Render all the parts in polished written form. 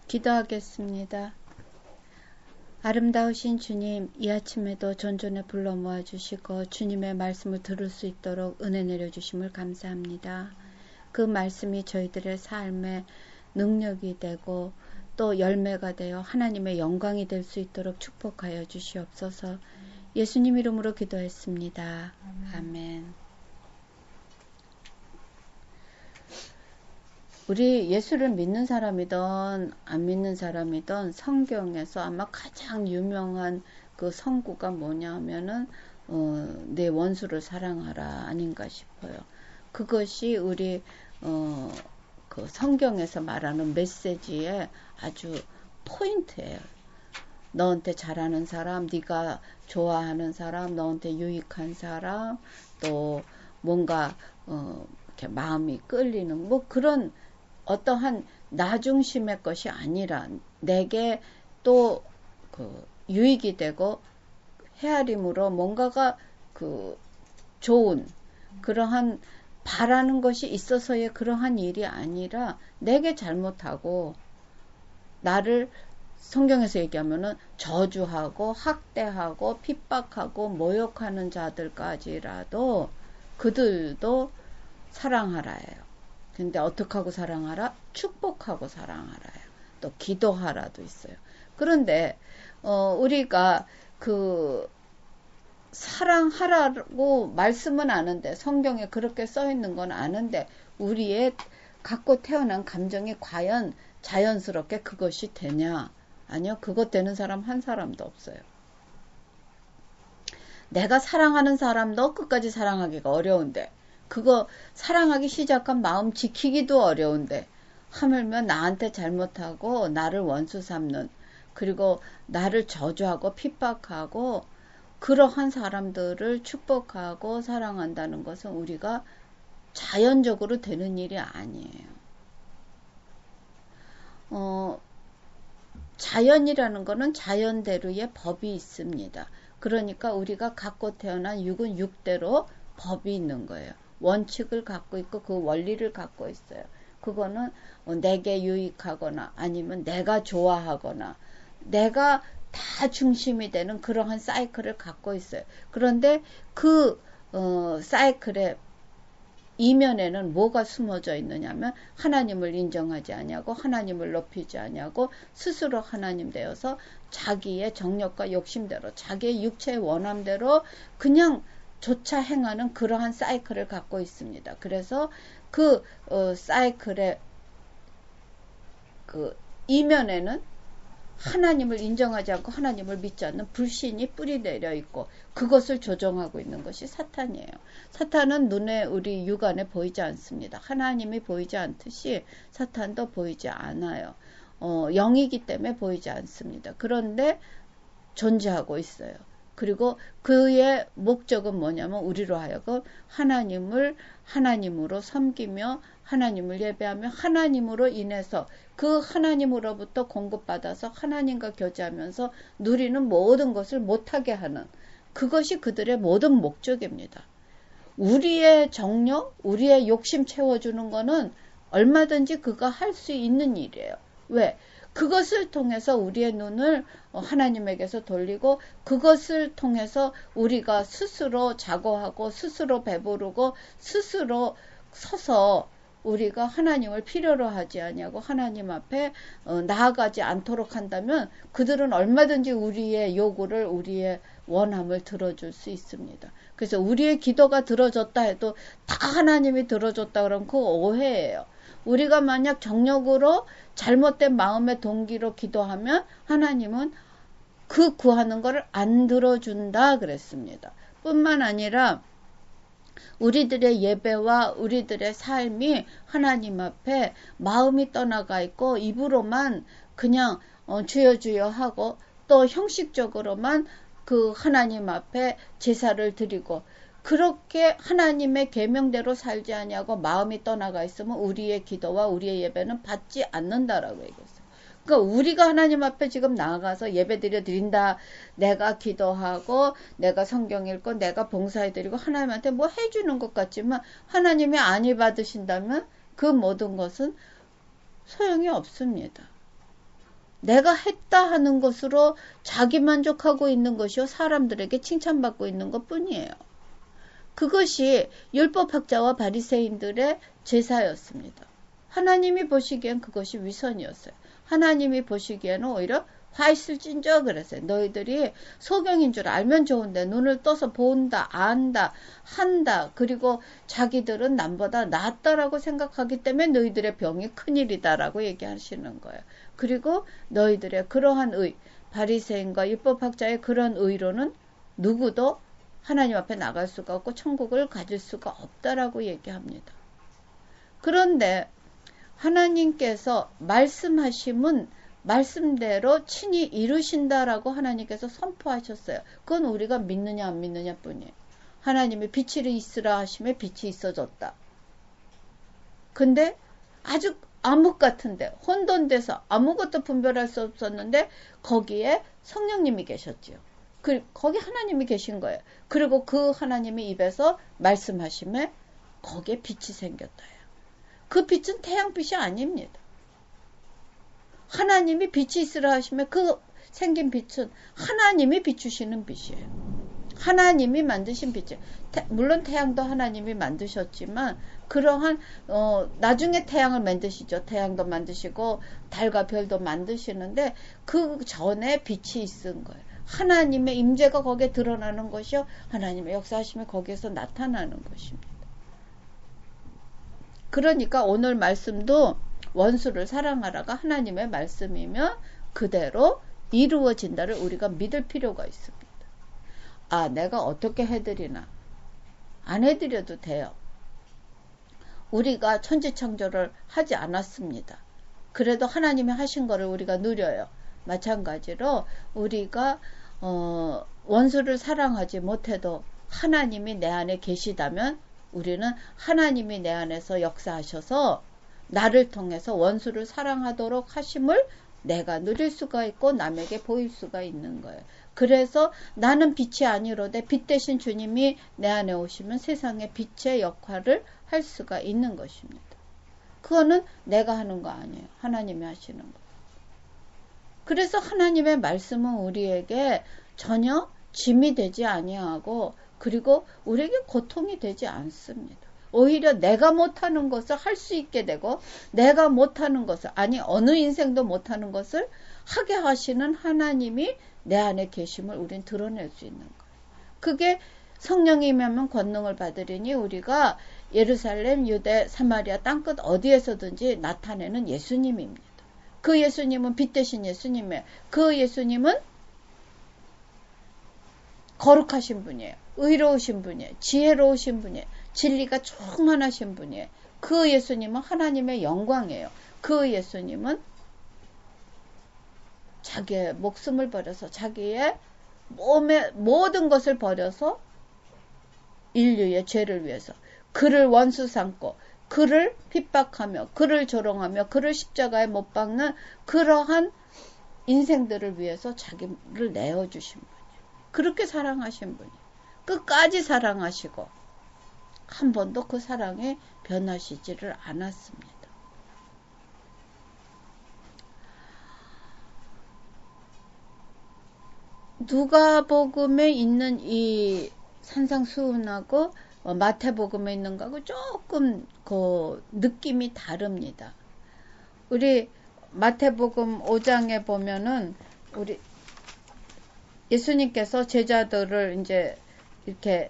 기도하겠습니다. 아름다우신 주님, 이 아침에도 존존에 불러 모아주시고 주님의 말씀을 들을 수 있도록 은혜 내려주심을 감사합니다. 그 말씀이 저희들의 삶에 능력이 되고 또 열매가 되어 하나님의 영광이 될 수 있도록 축복하여 주시옵소서. 예수님 이름으로 기도했습니다. 아멘. 우리 예수를 믿는 사람이든 안 믿는 사람이든 성경에서 아마 가장 유명한 그 성구가 뭐냐면은 내 원수를 사랑하라 아닌가 싶어요. 그것이 우리 그 성경에서 말하는 메시지의 아주 포인트예요. 너한테 잘하는 사람, 네가 좋아하는 사람, 너한테 유익한 사람, 또 뭔가 이렇게 마음이 끌리는 뭐 그런 어떠한 나중심의 것이 아니라 내게 또 그 유익이 되고 헤아림으로 뭔가가 그 좋은 그러한 바라는 것이 있어서의 그러한 일이 아니라 내게 잘못하고 나를 성경에서 얘기하면은 저주하고 학대하고 핍박하고 모욕하는 자들까지라도 그들도 사랑하라예요. 근데 어떻게 하고 사랑하라? 축복하고 사랑하라요. 또 기도하라도 있어요. 그런데 우리가 그 사랑하라고 말씀은 아는데 성경에 그렇게 써 있는 건 아는데 우리의 갖고 태어난 감정이 과연 자연스럽게 그것이 되냐? 아니요. 그것 되는 사람 한 사람도 없어요. 내가 사랑하는 사람도 끝까지 사랑하기가 어려운데 그거 사랑하기 시작한 마음 지키기도 어려운데 하물며 나한테 잘못하고 나를 원수 삼는 그리고 나를 저주하고 핍박하고 그러한 사람들을 축복하고 사랑한다는 것은 우리가 자연적으로 되는 일이 아니에요. 자연이라는 것은 자연대로의 법이 있습니다. 그러니까 우리가 갖고 태어난 육은 육대로 법이 있는 거예요. 원칙을 갖고 있고 그 원리를 갖고 있어요. 그거는 내게 유익하거나 아니면 내가 좋아하거나 내가 다 중심이 되는 그러한 사이클을 갖고 있어요. 그런데 그 사이클의 이면에는 뭐가 숨어져 있느냐면 하나님을 인정하지 아니하고 하나님을 높이지 아니하고 스스로 하나님 되어서 자기의 정력과 욕심대로 자기의 육체의 원함대로 그냥 조차 행하는 그러한 사이클을 갖고 있습니다. 그래서 그 사이클의 그 이면에는 하나님을 인정하지 않고 하나님을 믿지 않는 불신이 뿌리 내려 있고 그것을 조종하고 있는 것이 사탄이에요. 사탄은 눈에 우리 육안에 보이지 않습니다. 하나님이 보이지 않듯이 사탄도 보이지 않아요. 영이기 때문에 보이지 않습니다. 그런데 존재하고 있어요. 그리고 그의 목적은 뭐냐면 우리로 하여금 하나님을 하나님으로 섬기며 하나님을 예배하며 하나님으로 인해서 그 하나님으로부터 공급받아서 하나님과 교제하면서 누리는 모든 것을 못하게 하는 그것이 그들의 모든 목적입니다. 우리의 정력, 우리의 욕심 채워주는 거는 얼마든지 그가 할 수 있는 일이에요. 왜? 그것을 통해서 우리의 눈을 하나님에게서 돌리고 그것을 통해서 우리가 스스로 자고하고 스스로 배부르고 스스로 서서 우리가 하나님을 필요로 하지 아니하고 하나님 앞에 나아가지 않도록 한다면 그들은 얼마든지 우리의 요구를 우리의 원함을 들어줄 수 있습니다. 그래서 우리의 기도가 들어졌다 해도 다 하나님이 들어줬다 그러면 그거 오해예요. 우리가 만약 정력으로 잘못된 마음의 동기로 기도하면 하나님은 그 구하는 것을 안 들어준다 그랬습니다. 뿐만 아니라 우리들의 예배와 우리들의 삶이 하나님 앞에 마음이 떠나가 있고 입으로만 그냥 주여 주여 하고 또 형식적으로만 그 하나님 앞에 제사를 드리고 그렇게 하나님의 계명대로 살지 아니하고 마음이 떠나가 있으면 우리의 기도와 우리의 예배는 받지 않는다라고 얘기했어요. 그러니까 우리가 하나님 앞에 지금 나아가서 예배 드린다. 내가 기도하고 내가 성경 읽고 내가 봉사해드리고 하나님한테 뭐 해주는 것 같지만 하나님이 안위 받으신다면 그 모든 것은 소용이 없습니다. 내가 했다 하는 것으로 자기 만족하고 있는 것이요. 사람들에게 칭찬받고 있는 것 뿐이에요. 그것이 율법학자와 바리새인들의 제사였습니다. 하나님이 보시기엔 그것이 위선이었어요. 하나님이 보시기에는 오히려 화 있을진저 그랬어요. 너희들이 소경인 줄 알면 좋은데 눈을 떠서 본다, 안다, 한다. 그리고 자기들은 남보다 낫다라고 생각하기 때문에 너희들의 병이 큰일이다라고 얘기하시는 거예요. 그리고 너희들의 그러한 바리새인과 율법학자의 그런 의로는 누구도 하나님 앞에 나갈 수가 없고 천국을 가질 수가 없다라고 얘기합니다. 그런데 하나님께서 말씀하심은 말씀대로 친히 이루신다라고 하나님께서 선포하셨어요. 그건 우리가 믿느냐 안 믿느냐 뿐이에요. 하나님이 빛이 있으라 하심에 빛이 있어졌다. 근데 아주 암흑 같은데 혼돈돼서 아무것도 분별할 수 없었는데 거기에 성령님이 계셨지요. 거기 하나님이 계신 거예요. 그리고 그 하나님의 입에서 말씀하심에 거기에 빛이 생겼다. 그 빛은 태양빛이 아닙니다. 하나님이 빛이 있으라 하시면 그 생긴 빛은 하나님이 비추시는 빛이에요. 하나님이 만드신 빛이에요. 물론 태양도 하나님이 만드셨지만 그러한 나중에 태양을 만드시죠. 태양도 만드시고 달과 별도 만드시는데 그 전에 빛이 있은 거예요. 하나님의 임재가 거기에 드러나는 것이요. 하나님의 역사하심이 거기에서 나타나는 것입니다. 그러니까 오늘 말씀도 원수를 사랑하라가 하나님의 말씀이면 그대로 이루어진다를 우리가 믿을 필요가 있습니다. 아, 내가 어떻게 해드리나? 안 해드려도 돼요. 우리가 천지창조를 하지 않았습니다. 그래도 하나님이 하신 거를 우리가 누려요. 마찬가지로 우리가 원수를 사랑하지 못해도 하나님이 내 안에 계시다면 우리는 하나님이 내 안에서 역사하셔서 나를 통해서 원수를 사랑하도록 하심을 내가 누릴 수가 있고 남에게 보일 수가 있는 거예요. 그래서 나는 빛이 아니로되 빛 대신 주님이 내 안에 오시면 세상의 빛의 역할을 할 수가 있는 것입니다. 그거는 내가 하는 거 아니에요. 하나님이 하시는 거. 그래서 하나님의 말씀은 우리에게 전혀 짐이 되지 아니하고 그리고 우리에게 고통이 되지 않습니다. 오히려 내가 못하는 것을 할 수 있게 되고 내가 못하는 것을 아니 어느 인생도 못하는 것을 하게 하시는 하나님이 내 안에 계심을 우린 드러낼 수 있는 거예요. 그게 성령이 임하면 권능을 받으리니 우리가 예루살렘, 유대, 사마리아 땅끝 어디에서든지 나타내는 예수님입니다. 그 예수님은 빛 대신 예수님이에요. 그 예수님은 거룩하신 분이에요. 의로우신 분이에요. 지혜로우신 분이에요. 진리가 충만하신 분이에요. 그 예수님은 하나님의 영광이에요. 그 예수님은 자기의 목숨을 버려서 자기의 몸의 모든 것을 버려서 인류의 죄를 위해서 그를 원수 삼고 그를 핍박하며 그를 조롱하며 그를 십자가에 못 박는 그러한 인생들을 위해서 자기를 내어주신 분이에요. 그렇게 사랑하신 분이에요. 끝까지 사랑하시고 한 번도 그 사랑에 변하시지를 않았습니다. 누가복음에 있는 이 산상수훈하고 마태복음에 있는 거하고 조금 그 느낌이 다릅니다. 우리 마태복음 5장에 보면은 우리 예수님께서 제자들을 이제 이렇게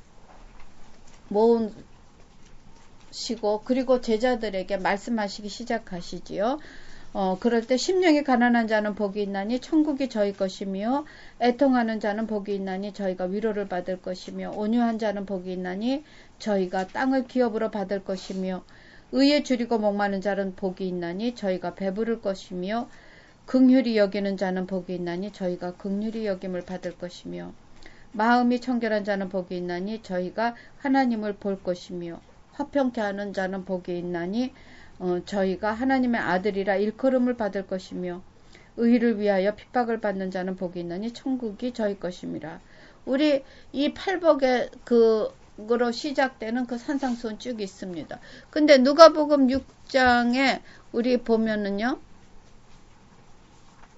모으시고 그리고 제자들에게 말씀하시기 시작하시지요. 그럴 때 심령이 가난한 자는 복이 있나니 천국이 저희 것이며 애통하는 자는 복이 있나니 저희가 위로를 받을 것이며 온유한 자는 복이 있나니 저희가 땅을 기업으로 받을 것이며 의에 줄이고 목마른 자는 복이 있나니 저희가 배부를 것이며 긍휼히 여기는 자는 복이 있나니 저희가 긍휼히 여김을 받을 것이며 마음이 청결한 자는 복이 있나니 저희가 하나님을 볼 것이며 화평케 하는 자는 복이 있나니 저희가 하나님의 아들이라 일컬음을 받을 것이며 의를 위하여 핍박을 받는 자는 복이 있나니 천국이 저희 것임이라. 우리 이 팔복의 그로 시작되는 그 산상수훈 쭉 있습니다. 근데 누가복음 6장에 우리 보면은요.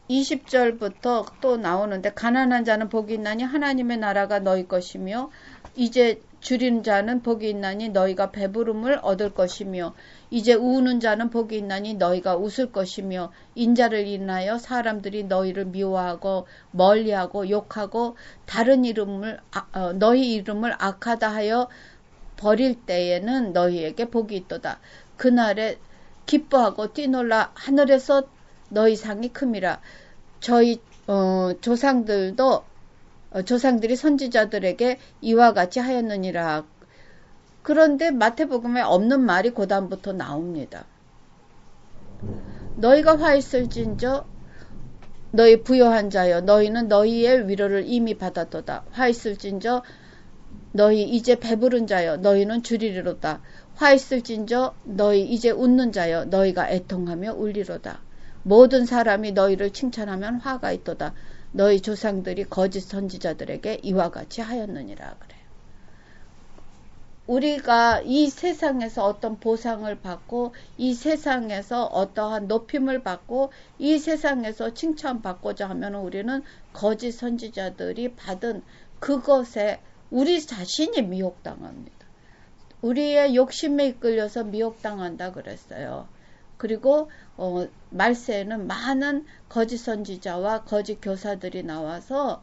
20절부터 또 나오는데 가난한 자는 복이 있나니 하나님의 나라가 너희 것이며 이제 줄인 자는 복이 있나니 너희가 배부름을 얻을 것이며 이제 우는 자는 복이 있나니 너희가 웃을 것이며 인자를 인하여 사람들이 너희를 미워하고 멀리하고 욕하고 다른 이름을 너희 이름을 악하다 하여 버릴 때에는 너희에게 복이 있도다. 그날에 기뻐하고 뛰놀라 하늘에서 너희 상이 큼이라. 저희 조상들이 선지자들에게 이와 같이 하였느니라. 그런데 마태복음에 없는 말이 그다음부터 나옵니다. 너희가 화 있을진저 너희 부요한 자여 너희는 너희의 위로를 이미 받았도다. 화 있을진저 너희 이제 배부른 자여 너희는 주리리로다. 화 있을진저 너희 이제 웃는 자여 너희가 애통하며 울리로다. 모든 사람이 너희를 칭찬하면 화가 있도다. 너희 조상들이 거짓 선지자들에게 이와 같이 하였느니라. 그래요. 우리가 이 세상에서 어떤 보상을 받고 이 세상에서 어떠한 높임을 받고 이 세상에서 칭찬받고자 하면 우리는 거짓 선지자들이 받은 그것에 우리 자신이 미혹당합니다. 우리의 욕심에 이끌려서 미혹당한다 그랬어요. 그리고 말세에는 많은 거짓 선지자와 거짓 교사들이 나와서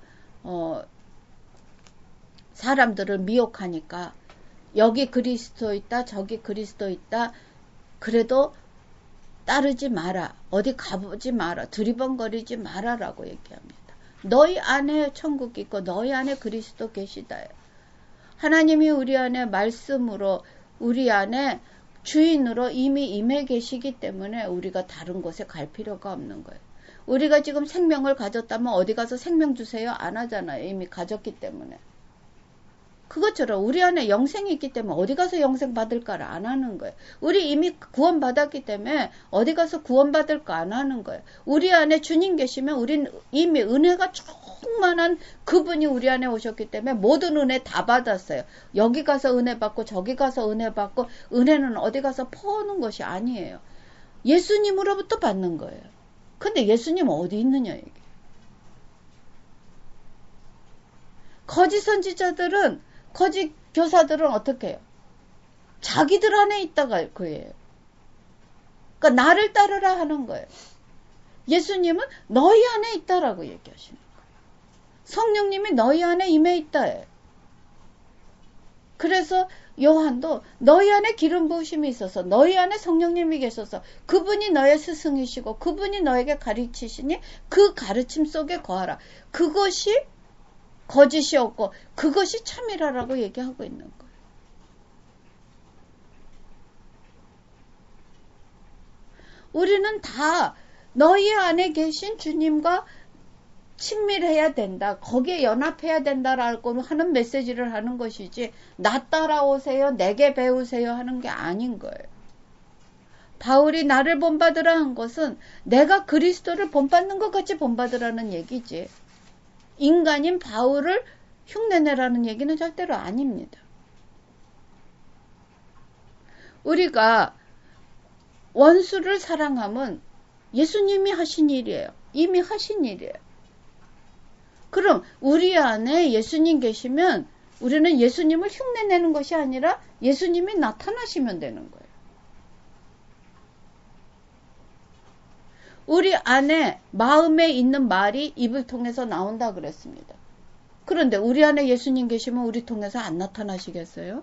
사람들을 미혹하니까 여기 그리스도 있다 저기 그리스도 있다 그래도 따르지 마라 어디 가보지 마라 두리번거리지 마라라고 얘기합니다. 너희 안에 천국이 있고 너희 안에 그리스도 계시다. 하나님이 우리 안에 말씀으로 우리 안에 주인으로 이미 임해 계시기 때문에 우리가 다른 곳에 갈 필요가 없는 거예요. 우리가 지금 생명을 가졌다면 어디 가서 생명 주세요? 안 하잖아요. 이미 가졌기 때문에. 그것처럼 우리 안에 영생이 있기 때문에 어디 가서 영생 받을까를 안 하는 거예요. 우리 이미 구원 받았기 때문에 어디 가서 구원 받을까 안 하는 거예요. 우리 안에 주님 계시면 우린 이미 은혜가 충만한 그분이 우리 안에 오셨기 때문에 모든 은혜 다 받았어요. 여기 가서 은혜 받고 저기 가서 은혜 받고 은혜는 어디 가서 퍼오는 것이 아니에요. 예수님으로부터 받는 거예요. 근데 예수님 어디 있느냐 이게. 거짓 선지자들은 거짓 교사들은 어떻게 해요? 자기들 안에 있다가 그예요. 그러니까 나를 따르라 하는 거예요. 예수님은 너희 안에 있다라고 얘기하시는 거예요. 성령님이 너희 안에 임해 있다. 그래서 요한도 너희 안에 기름 부으심이 있어서 너희 안에 성령님이 계셔서 그분이 너의 스승이시고 그분이 너에게 가르치시니 그 가르침 속에 거하라. 그것이 거짓이 없고 그것이 참이라라고 얘기하고 있는 거예요. 우리는 다 너희 안에 계신 주님과 친밀해야 된다. 거기에 연합해야 된다라고 하는 메시지를 하는 것이지 나 따라오세요. 내게 배우세요 하는 게 아닌 거예요. 바울이 나를 본받으라 한 것은 내가 그리스도를 본받는 것 같이 본받으라는 얘기지. 인간인 바울을 흉내내라는 얘기는 절대로 아닙니다. 우리가 원수를 사랑함은 예수님이 하신 일이에요. 이미 하신 일이에요. 그럼 우리 안에 예수님 계시면 우리는 예수님을 흉내내는 것이 아니라 예수님이 나타나시면 되는 거예요. 우리 안에 마음에 있는 말이 입을 통해서 나온다 그랬습니다. 그런데 우리 안에 예수님 계시면 우리 통해서 안 나타나시겠어요?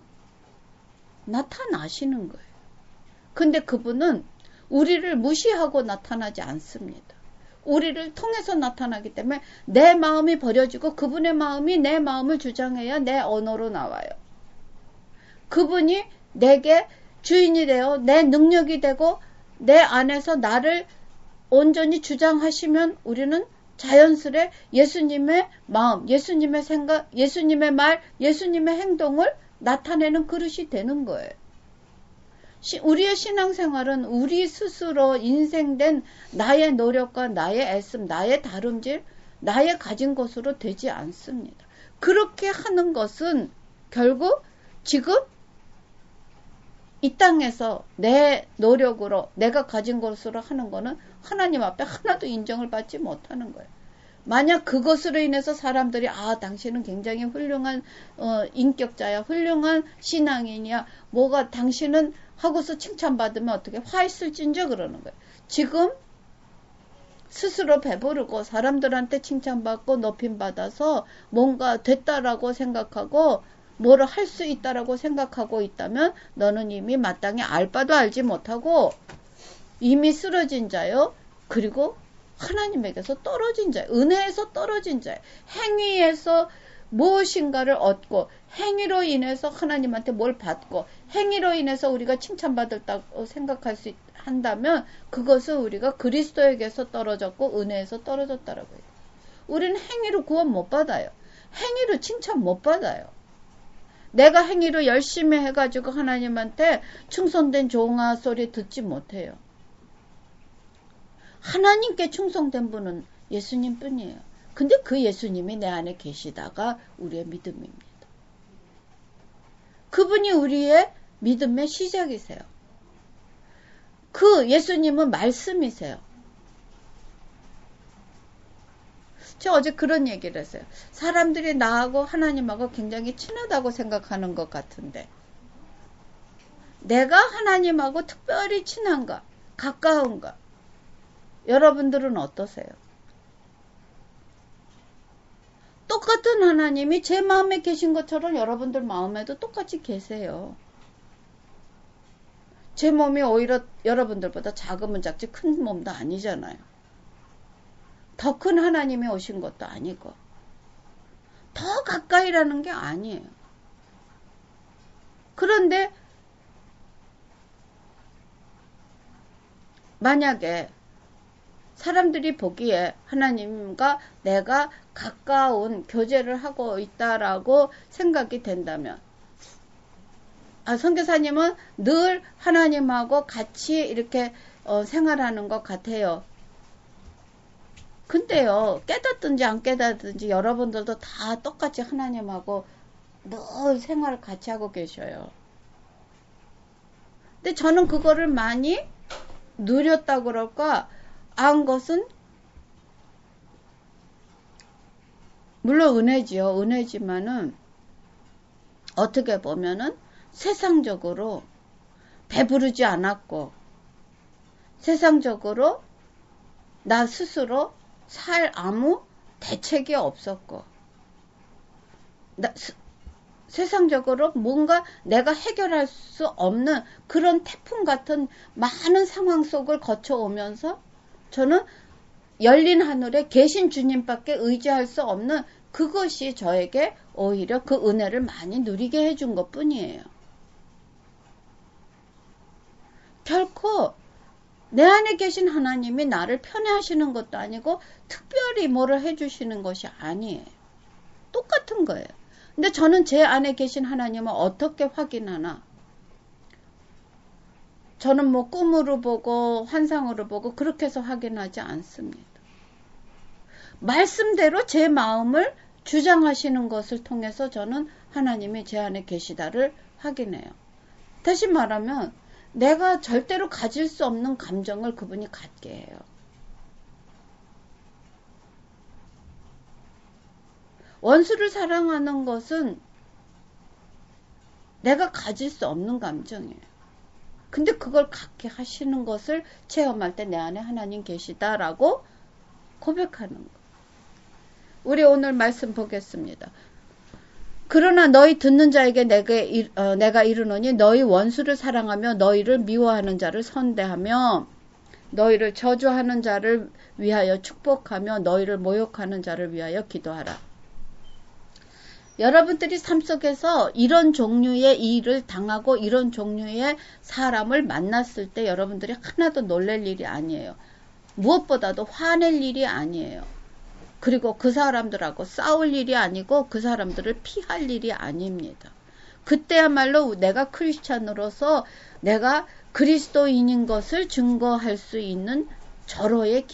나타나시는 거예요. 근데 그분은 우리를 무시하고 나타나지 않습니다. 우리를 통해서 나타나기 때문에 내 마음이 버려지고 그분의 마음이 내 마음을 주장해야 내 언어로 나와요. 그분이 내게 주인이 되어 내 능력이 되고 내 안에서 나를 온전히 주장하시면 우리는 자연스레 예수님의 마음, 예수님의 생각, 예수님의 말, 예수님의 행동을 나타내는 그릇이 되는 거예요. 우리의 신앙생활은 우리 스스로 인생된 나의 노력과 나의 애씀, 나의 다름질, 나의 가진 것으로 되지 않습니다. 그렇게 하는 것은 결국 지금 이 땅에서 내 노력으로 내가 가진 것으로 하는 거는 하나님 앞에 하나도 인정을 받지 못하는 거예요. 만약 그것으로 인해서 사람들이 당신은 굉장히 훌륭한 인격자야, 훌륭한 신앙인이야, 뭐가 당신은 하고서 칭찬받으면 어떻게 화 있을진저 그러는 거예요. 지금 스스로 배부르고 사람들한테 칭찬받고 높임받아서 뭔가 됐다라고 생각하고 뭐를 할 수 있다라고 생각하고 있다면 너는 이미 마땅히 알 바도 알지 못하고 이미 쓰러진 자요. 그리고 하나님에게서 떨어진 자예요. 은혜에서 떨어진 자예요. 행위에서 무엇인가를 얻고 행위로 인해서 하나님한테 뭘 받고 행위로 인해서 우리가 칭찬받았다고 생각할 수 한다면 그것은 우리가 그리스도에게서 떨어졌고 은혜에서 떨어졌다라고 해요. 우리는 행위로 구원 못 받아요. 행위로 칭찬 못 받아요. 내가 행위로 열심히 해가지고 하나님한테 충성된 종아 소리 듣지 못해요. 하나님께 충성된 분은 예수님 뿐이에요. 근데 그 예수님이 내 안에 계시다가 우리의 믿음입니다. 그분이 우리의 믿음의 시작이세요. 그 예수님은 말씀이세요. 제가 어제 그런 얘기를 했어요. 사람들이 나하고 하나님하고 굉장히 친하다고 생각하는 것 같은데 내가 하나님하고 특별히 친한가, 가까운가? 여러분들은 어떠세요? 똑같은 하나님이 제 마음에 계신 것처럼 여러분들 마음에도 똑같이 계세요. 제 몸이 오히려 여러분들보다 작으면 작지 큰 몸도 아니잖아요. 더 큰 하나님이 오신 것도 아니고 더 가까이라는 게 아니에요. 그런데 만약에 사람들이 보기에 하나님과 내가 가까운 교제를 하고 있다라고 생각이 된다면 선교사님은 늘 하나님하고 같이 이렇게 생활하는 것 같아요. 근데요, 깨닫든지 안 깨닫든지 여러분들도 다 똑같이 하나님하고 늘 생활을 같이 하고 계셔요. 근데 저는 그거를 많이 누렸다고 그럴까? 안 것은 물론 은혜지요. 은혜지만은 어떻게 보면은 세상적으로 배부르지 않았고 세상적으로 나 스스로 살 아무 대책이 없었고 세상적으로 뭔가 내가 해결할 수 없는 그런 태풍 같은 많은 상황 속을 거쳐오면서 저는 열린 하늘에 계신 주님밖에 의지할 수 없는 그것이 저에게 오히려 그 은혜를 많이 누리게 해준 것 뿐이에요. 결코 내 안에 계신 하나님이 나를 편애하시는 것도 아니고 특별히 뭐를 해주시는 것이 아니에요. 똑같은 거예요. 근데 저는 제 안에 계신 하나님을 어떻게 확인하나? 저는 뭐 꿈으로 보고 환상으로 보고 그렇게 해서 확인하지 않습니다. 말씀대로 제 마음을 주장하시는 것을 통해서 저는 하나님이 제 안에 계시다를 확인해요. 다시 말하면 내가 절대로 가질 수 없는 감정을 그분이 갖게 해요. 원수를 사랑하는 것은 내가 가질 수 없는 감정이에요. 근데 그걸 갖게 하시는 것을 체험할 때 내 안에 하나님 계시다라고 고백하는 거. 우리 오늘 말씀 보겠습니다. 그러나 너희 듣는 자에게 내가 이르노니 너희 원수를 사랑하며 너희를 미워하는 자를 선대하며 너희를 저주하는 자를 위하여 축복하며 너희를 모욕하는 자를 위하여 기도하라. 여러분들이 삶 속에서 이런 종류의 일을 당하고 이런 종류의 사람을 만났을 때 여러분들이 하나도 놀랄 일이 아니에요. 무엇보다도 화낼 일이 아니에요. 그리고 그 사람들하고 싸울 일이 아니고 그 사람들을 피할 일이 아닙니다. 그때야말로 내가 크리스찬으로서 내가 그리스도인인 것을 증거할 수 있는 절호의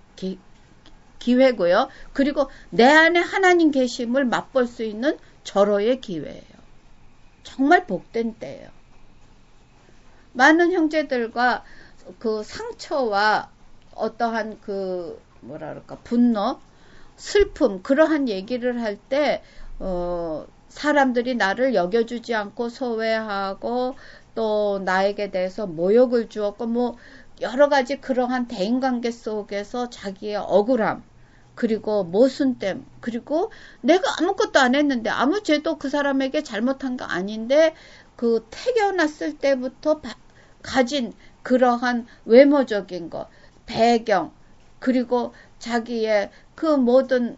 기회고요. 그리고 내 안에 하나님 계심을 맛볼 수 있는 절호의 기회예요. 정말 복된 때예요. 많은 형제들과 그 상처와 어떠한 그 뭐라 그럴까 분노, 슬픔 그러한 얘기를 할 때 사람들이 나를 여겨주지 않고 소외하고 또 나에게 대해서 모욕을 주었고 뭐 여러 가지 그러한 대인관계 속에서 자기의 억울함 그리고 모순됨 그리고 내가 아무것도 안 했는데 아무 죄도 그 사람에게 잘못한 거 아닌데 그 태어났을 때부터 가진 그러한 외모적인 것 배경 그리고 자기의 그 모든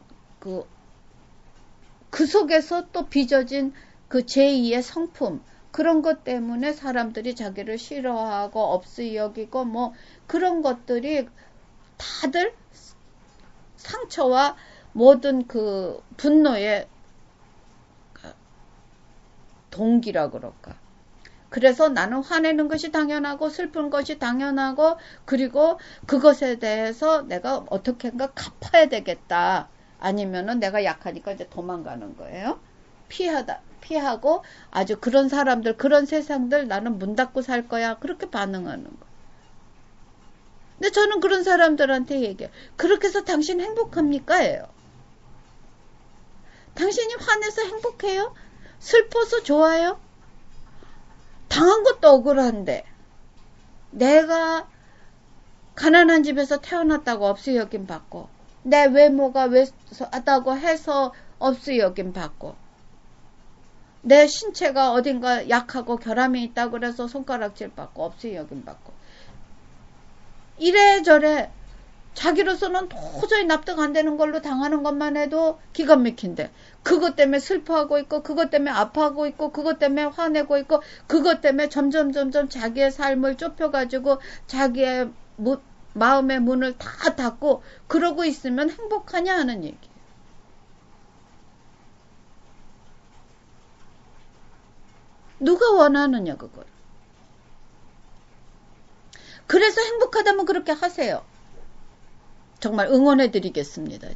그 속에서 또 빚어진 그 제2의 성품 그런 것 때문에 사람들이 자기를 싫어하고 없이 여기고 뭐 그런 것들이 다들 상처와 모든 그 분노의 동기라 그럴까. 그래서 나는 화내는 것이 당연하고 슬픈 것이 당연하고 그리고 그것에 대해서 내가 어떻게인가 갚아야 되겠다. 아니면은 내가 약하니까 이제 도망가는 거예요. 피하고 아주 그런 사람들, 그런 세상들 나는 문 닫고 살 거야. 그렇게 반응하는 거. 근데 저는 그런 사람들한테 얘기해요. 그렇게 해서 당신 행복합니까? 예요. 당신이 화내서 행복해요? 슬퍼서 좋아요? 당한 것도 억울한데 내가 가난한 집에서 태어났다고 없이 여김 받고 내 외모가 왜하다고 해서 없이 여김 받고 내 신체가 어딘가 약하고 결함이 있다고 그래서 손가락질 받고 없이 여김 받고 이래저래 자기로서는 도저히 납득 안 되는 걸로 당하는 것만 해도 기가 막힌데 그것 때문에 슬퍼하고 있고 그것 때문에 아파하고 있고 그것 때문에 화내고 있고 그것 때문에 점점 자기의 삶을 좁혀가지고 자기의 마음의 문을 다 닫고 그러고 있으면 행복하냐 하는 얘기예요. 누가 원하느냐 그걸. 그래서 행복하다면 그렇게 하세요. 정말 응원해드리겠습니다.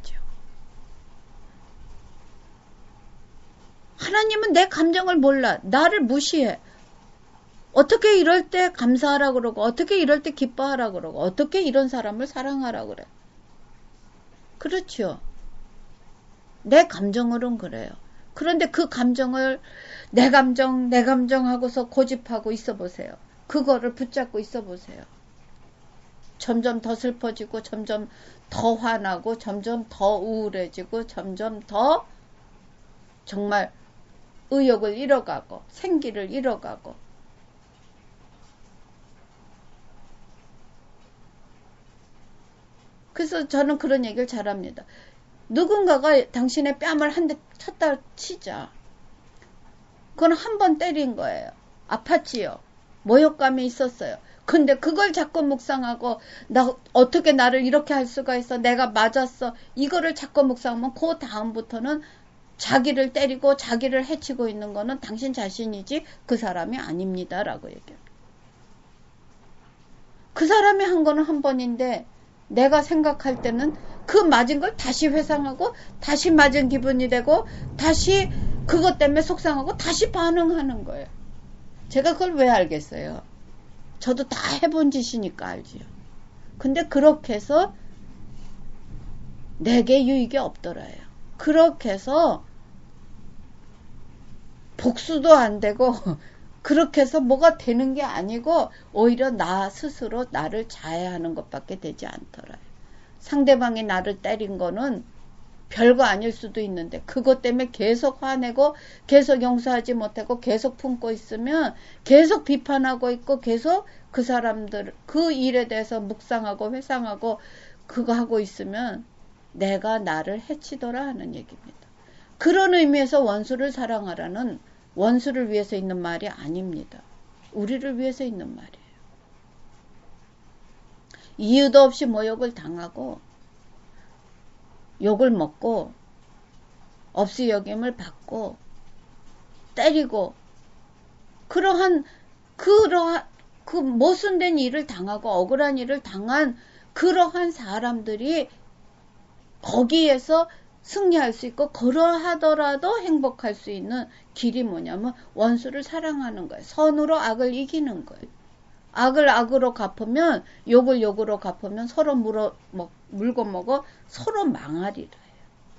하나님은 내 감정을 몰라. 나를 무시해. 어떻게 이럴 때 감사하라 그러고 어떻게 이럴 때 기뻐하라 그러고 어떻게 이런 사람을 사랑하라 그래. 그렇죠. 내 감정으로는 그래요. 그런데 그 감정을 내 감정 하고서 고집하고 있어 보세요. 그거를 붙잡고 있어 보세요. 점점 더 슬퍼지고 점점 더 화나고 점점 더 우울해지고 점점 더 정말 의욕을 잃어가고 생기를 잃어가고 그래서 저는 그런 얘기를 잘합니다. 누군가가 당신의 뺨을 한 대 쳤다 치자. 그건 한 번 때린 거예요. 아팠지요. 모욕감이 있었어요. 근데 그걸 자꾸 묵상하고 나 어떻게 나를 이렇게 할 수가 있어. 내가 맞았어. 이거를 자꾸 묵상하면 그 다음부터는 자기를 때리고 자기를 해치고 있는 거는 당신 자신이지 그 사람이 아닙니다. 라고 얘기해요. 그 사람이 한 거는 한 번인데 내가 생각할 때는 그 맞은 걸 다시 회상하고 다시 맞은 기분이 되고 다시 그것 때문에 속상하고 다시 반응하는 거예요. 제가 그걸 왜 알겠어요? 저도 다 해본 짓이니까 알지요. 근데 그렇게 해서 내게 유익이 없더라요. 그렇게 해서 복수도 안 되고 그렇게 해서 뭐가 되는 게 아니고 오히려 나 스스로 나를 자해하는 것밖에 되지 않더라요. 상대방이 나를 때린 거는 별거 아닐 수도 있는데 그것 때문에 계속 화내고 계속 용서하지 못하고 계속 품고 있으면 계속 비판하고 있고 계속 그 사람들 그 일에 대해서 묵상하고 회상하고 그거 하고 있으면 내가 나를 해치더라 하는 얘기입니다. 그런 의미에서 원수를 사랑하라는 원수를 위해서 있는 말이 아닙니다. 우리를 위해서 있는 말이에요. 이유도 없이 모욕을 당하고 욕을 먹고 없이 여김을 받고 때리고 그러한 그 모순된 일을 당하고 억울한 일을 당한 그러한 사람들이 거기에서 승리할 수 있고 그러하더라도 행복할 수 있는 길이 뭐냐면 원수를 사랑하는 거예요. 선으로 악을 이기는 거예요. 악을 악으로 갚으면, 욕을 욕으로 갚으면 서로 물고 먹어 서로 망하리라 해요.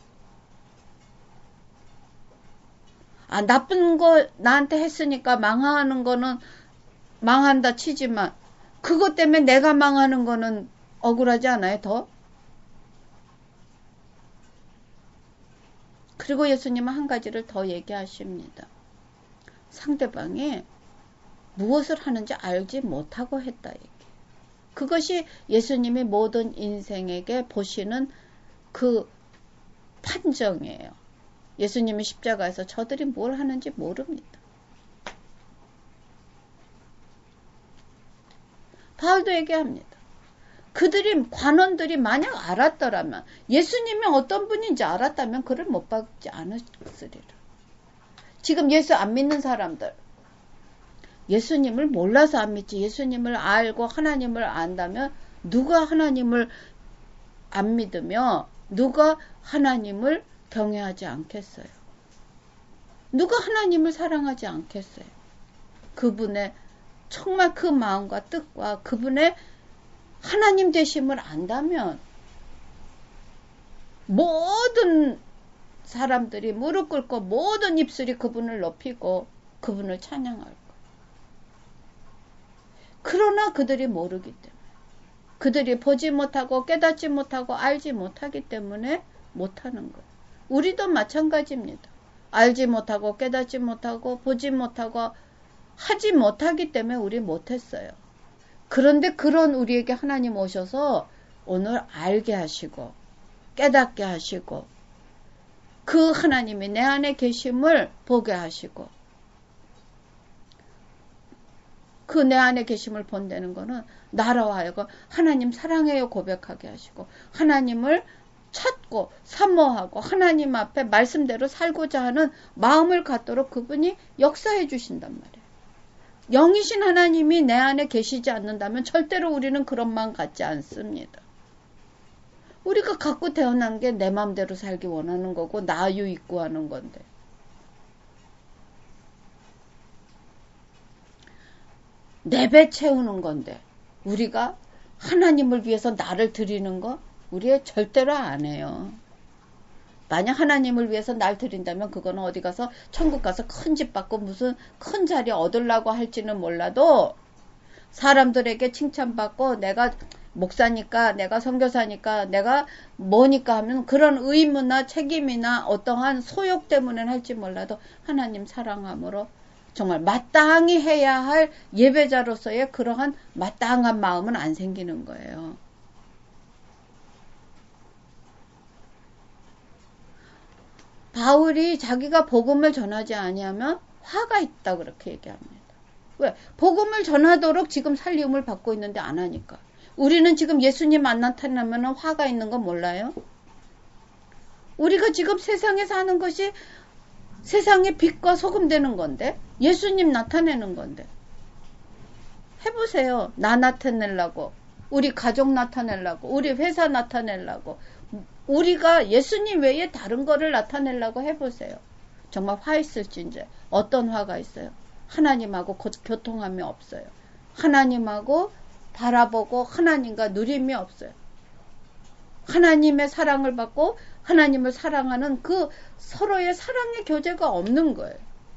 아, 나쁜 거 나한테 했으니까 망하는 거는 망한다 치지만, 그것 때문에 내가 망하는 거는 억울하지 않아요, 더? 그리고 예수님은 한 가지를 더 얘기하십니다. 상대방이 무엇을 하는지 알지 못하고 했다 얘기. 그것이 예수님이 모든 인생에게 보시는 그 판정이에요. 예수님이 십자가에서 저들이 뭘 하는지 모릅니다. 바울도 얘기합니다. 그들이, 관원들이 만약 알았더라면, 예수님이 어떤 분인지 알았다면 그를 못 박지 않았으리라. 지금 예수 안 믿는 사람들, 예수님을 몰라서 안 믿지, 예수님을 알고 하나님을 안다면 누가 하나님을 안 믿으며 누가 하나님을 경외하지 않겠어요? 누가 하나님을 사랑하지 않겠어요? 그분의 정말 그 마음과 뜻과 그분의 하나님 되심을 안다면 모든 사람들이 무릎 꿇고 모든 입술이 그분을 높이고 그분을 찬양할 거예요. 그러나 그들이 모르기 때문에, 그들이 보지 못하고 깨닫지 못하고 알지 못하기 때문에 못하는 거예요. 우리도 마찬가지입니다. 알지 못하고 깨닫지 못하고 보지 못하고 하지 못하기 때문에 우리 못했어요. 그런데 그런 우리에게 하나님 오셔서 오늘 알게 하시고 깨닫게 하시고 그 하나님이 내 안에 계심을 보게 하시고, 그 내 안에 계심을 본다는 거는 나라와 하여금 하나님 사랑해요 고백하게 하시고, 하나님을 찾고 사모하고 하나님 앞에 말씀대로 살고자 하는 마음을 갖도록 그분이 역사해 주신단 말이에요. 영이신 하나님이 내 안에 계시지 않는다면 절대로 우리는 그런 마음 갖지 않습니다. 우리가 갖고 태어난 게 내 마음대로 살기 원하는 거고 나유 있고 하는 건데, 내 배 채우는 건데, 우리가 하나님을 위해서 나를 드리는 거 우리 절대로 안 해요. 만약 하나님을 위해서 날 드린다면 그거는 어디 가서 천국 가서 큰 집 받고 무슨 큰 자리 얻으려고 할지는 몰라도, 사람들에게 칭찬받고 내가 목사니까 내가 선교사니까 내가 뭐니까 하면 그런 의무나 책임이나 어떠한 소욕 때문에 할지 몰라도 하나님 사랑함으로 정말 마땅히 해야 할 예배자로서의 그러한 마땅한 마음은 안 생기는 거예요. 바울이 자기가 복음을 전하지 아니하면 화가 있다 그렇게 얘기합니다. 왜? 복음을 전하도록 지금 살림을 받고 있는데 안 하니까. 우리는 지금 예수님 안 나타나면 화가 있는 거 몰라요? 우리가 지금 세상에 사는 것이 세상의 빛과 소금 되는 건데, 예수님 나타내는 건데. 해보세요. 나 나타내려고, 우리 가족 나타내려고, 우리 회사 나타내려고, 우리가 예수님 외에 다른 거를 나타내려고 해보세요. 정말 화 있을진데 어떤 화가 있어요? 하나님하고 교통함이 없어요. 하나님하고 바라보고 하나님과 누림이 없어요. 하나님의 사랑을 받고 하나님을 사랑하는 그 서로의 사랑의 교제가 없는 거예요.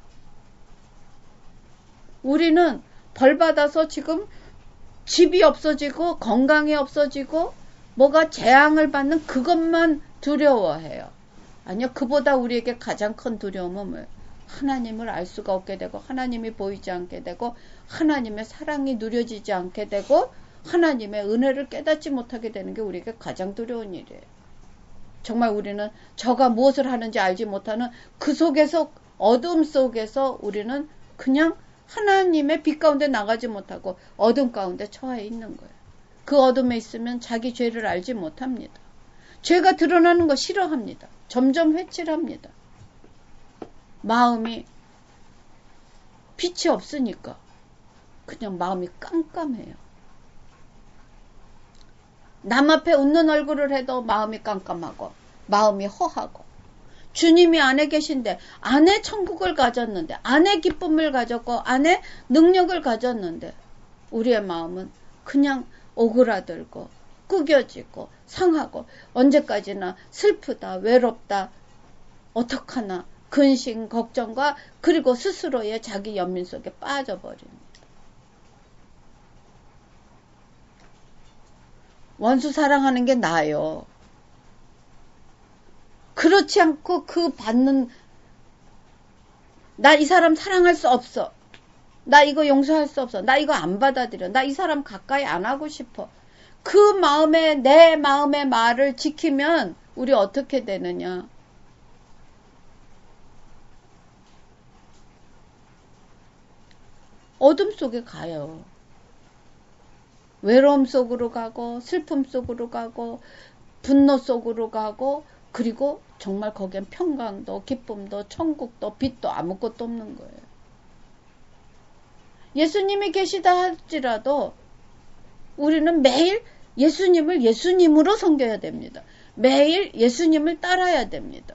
우리는 벌 받아서 지금 집이 없어지고 건강이 없어지고 뭐가 재앙을 받는 그것만 두려워해요. 아니요, 그보다 우리에게 가장 큰 두려움은 뭐예요? 하나님을 알 수가 없게 되고 하나님이 보이지 않게 되고 하나님의 사랑이 누려지지 않게 되고 하나님의 은혜를 깨닫지 못하게 되는 게 우리에게 가장 두려운 일이에요. 정말 우리는 저가 무엇을 하는지 알지 못하는 그 속에서, 어둠 속에서 우리는 그냥 하나님의 빛 가운데 나가지 못하고 어둠 가운데 처해 있는 거예요. 그 어둠에 있으면 자기 죄를 알지 못합니다. 죄가 드러나는 거 싫어합니다. 점점 회칠합니다. 마음이 빛이 없으니까 그냥 마음이 깜깜해요. 남 앞에 웃는 얼굴을 해도 마음이 깜깜하고 마음이 허하고, 주님이 안에 계신데 안에 천국을 가졌는데 안에 기쁨을 가졌고 안에 능력을 가졌는데 우리의 마음은 그냥 오그라들고 구겨지고 상하고 언제까지나 슬프다, 외롭다, 어떡하나 근심, 걱정과 그리고 스스로의 자기 연민 속에 빠져버립니다. 원수 사랑하는 게 나아요. 그렇지 않고 그 받는 나 이 사람 사랑할 수 없어. 나 이거 용서할 수 없어. 나 이거 안 받아들여. 나 이 사람 가까이 안 하고 싶어. 그 마음에 내 마음의 말을 지키면 우리 어떻게 되느냐. 어둠 속에 가요. 외로움 속으로 가고 슬픔 속으로 가고 분노 속으로 가고 그리고 정말 거기엔 평강도 기쁨도 천국도 빛도 아무것도 없는 거예요. 예수님이 계시다 할지라도 우리는 매일 예수님을 예수님으로 섬겨야 됩니다. 매일 예수님을 따라야 됩니다.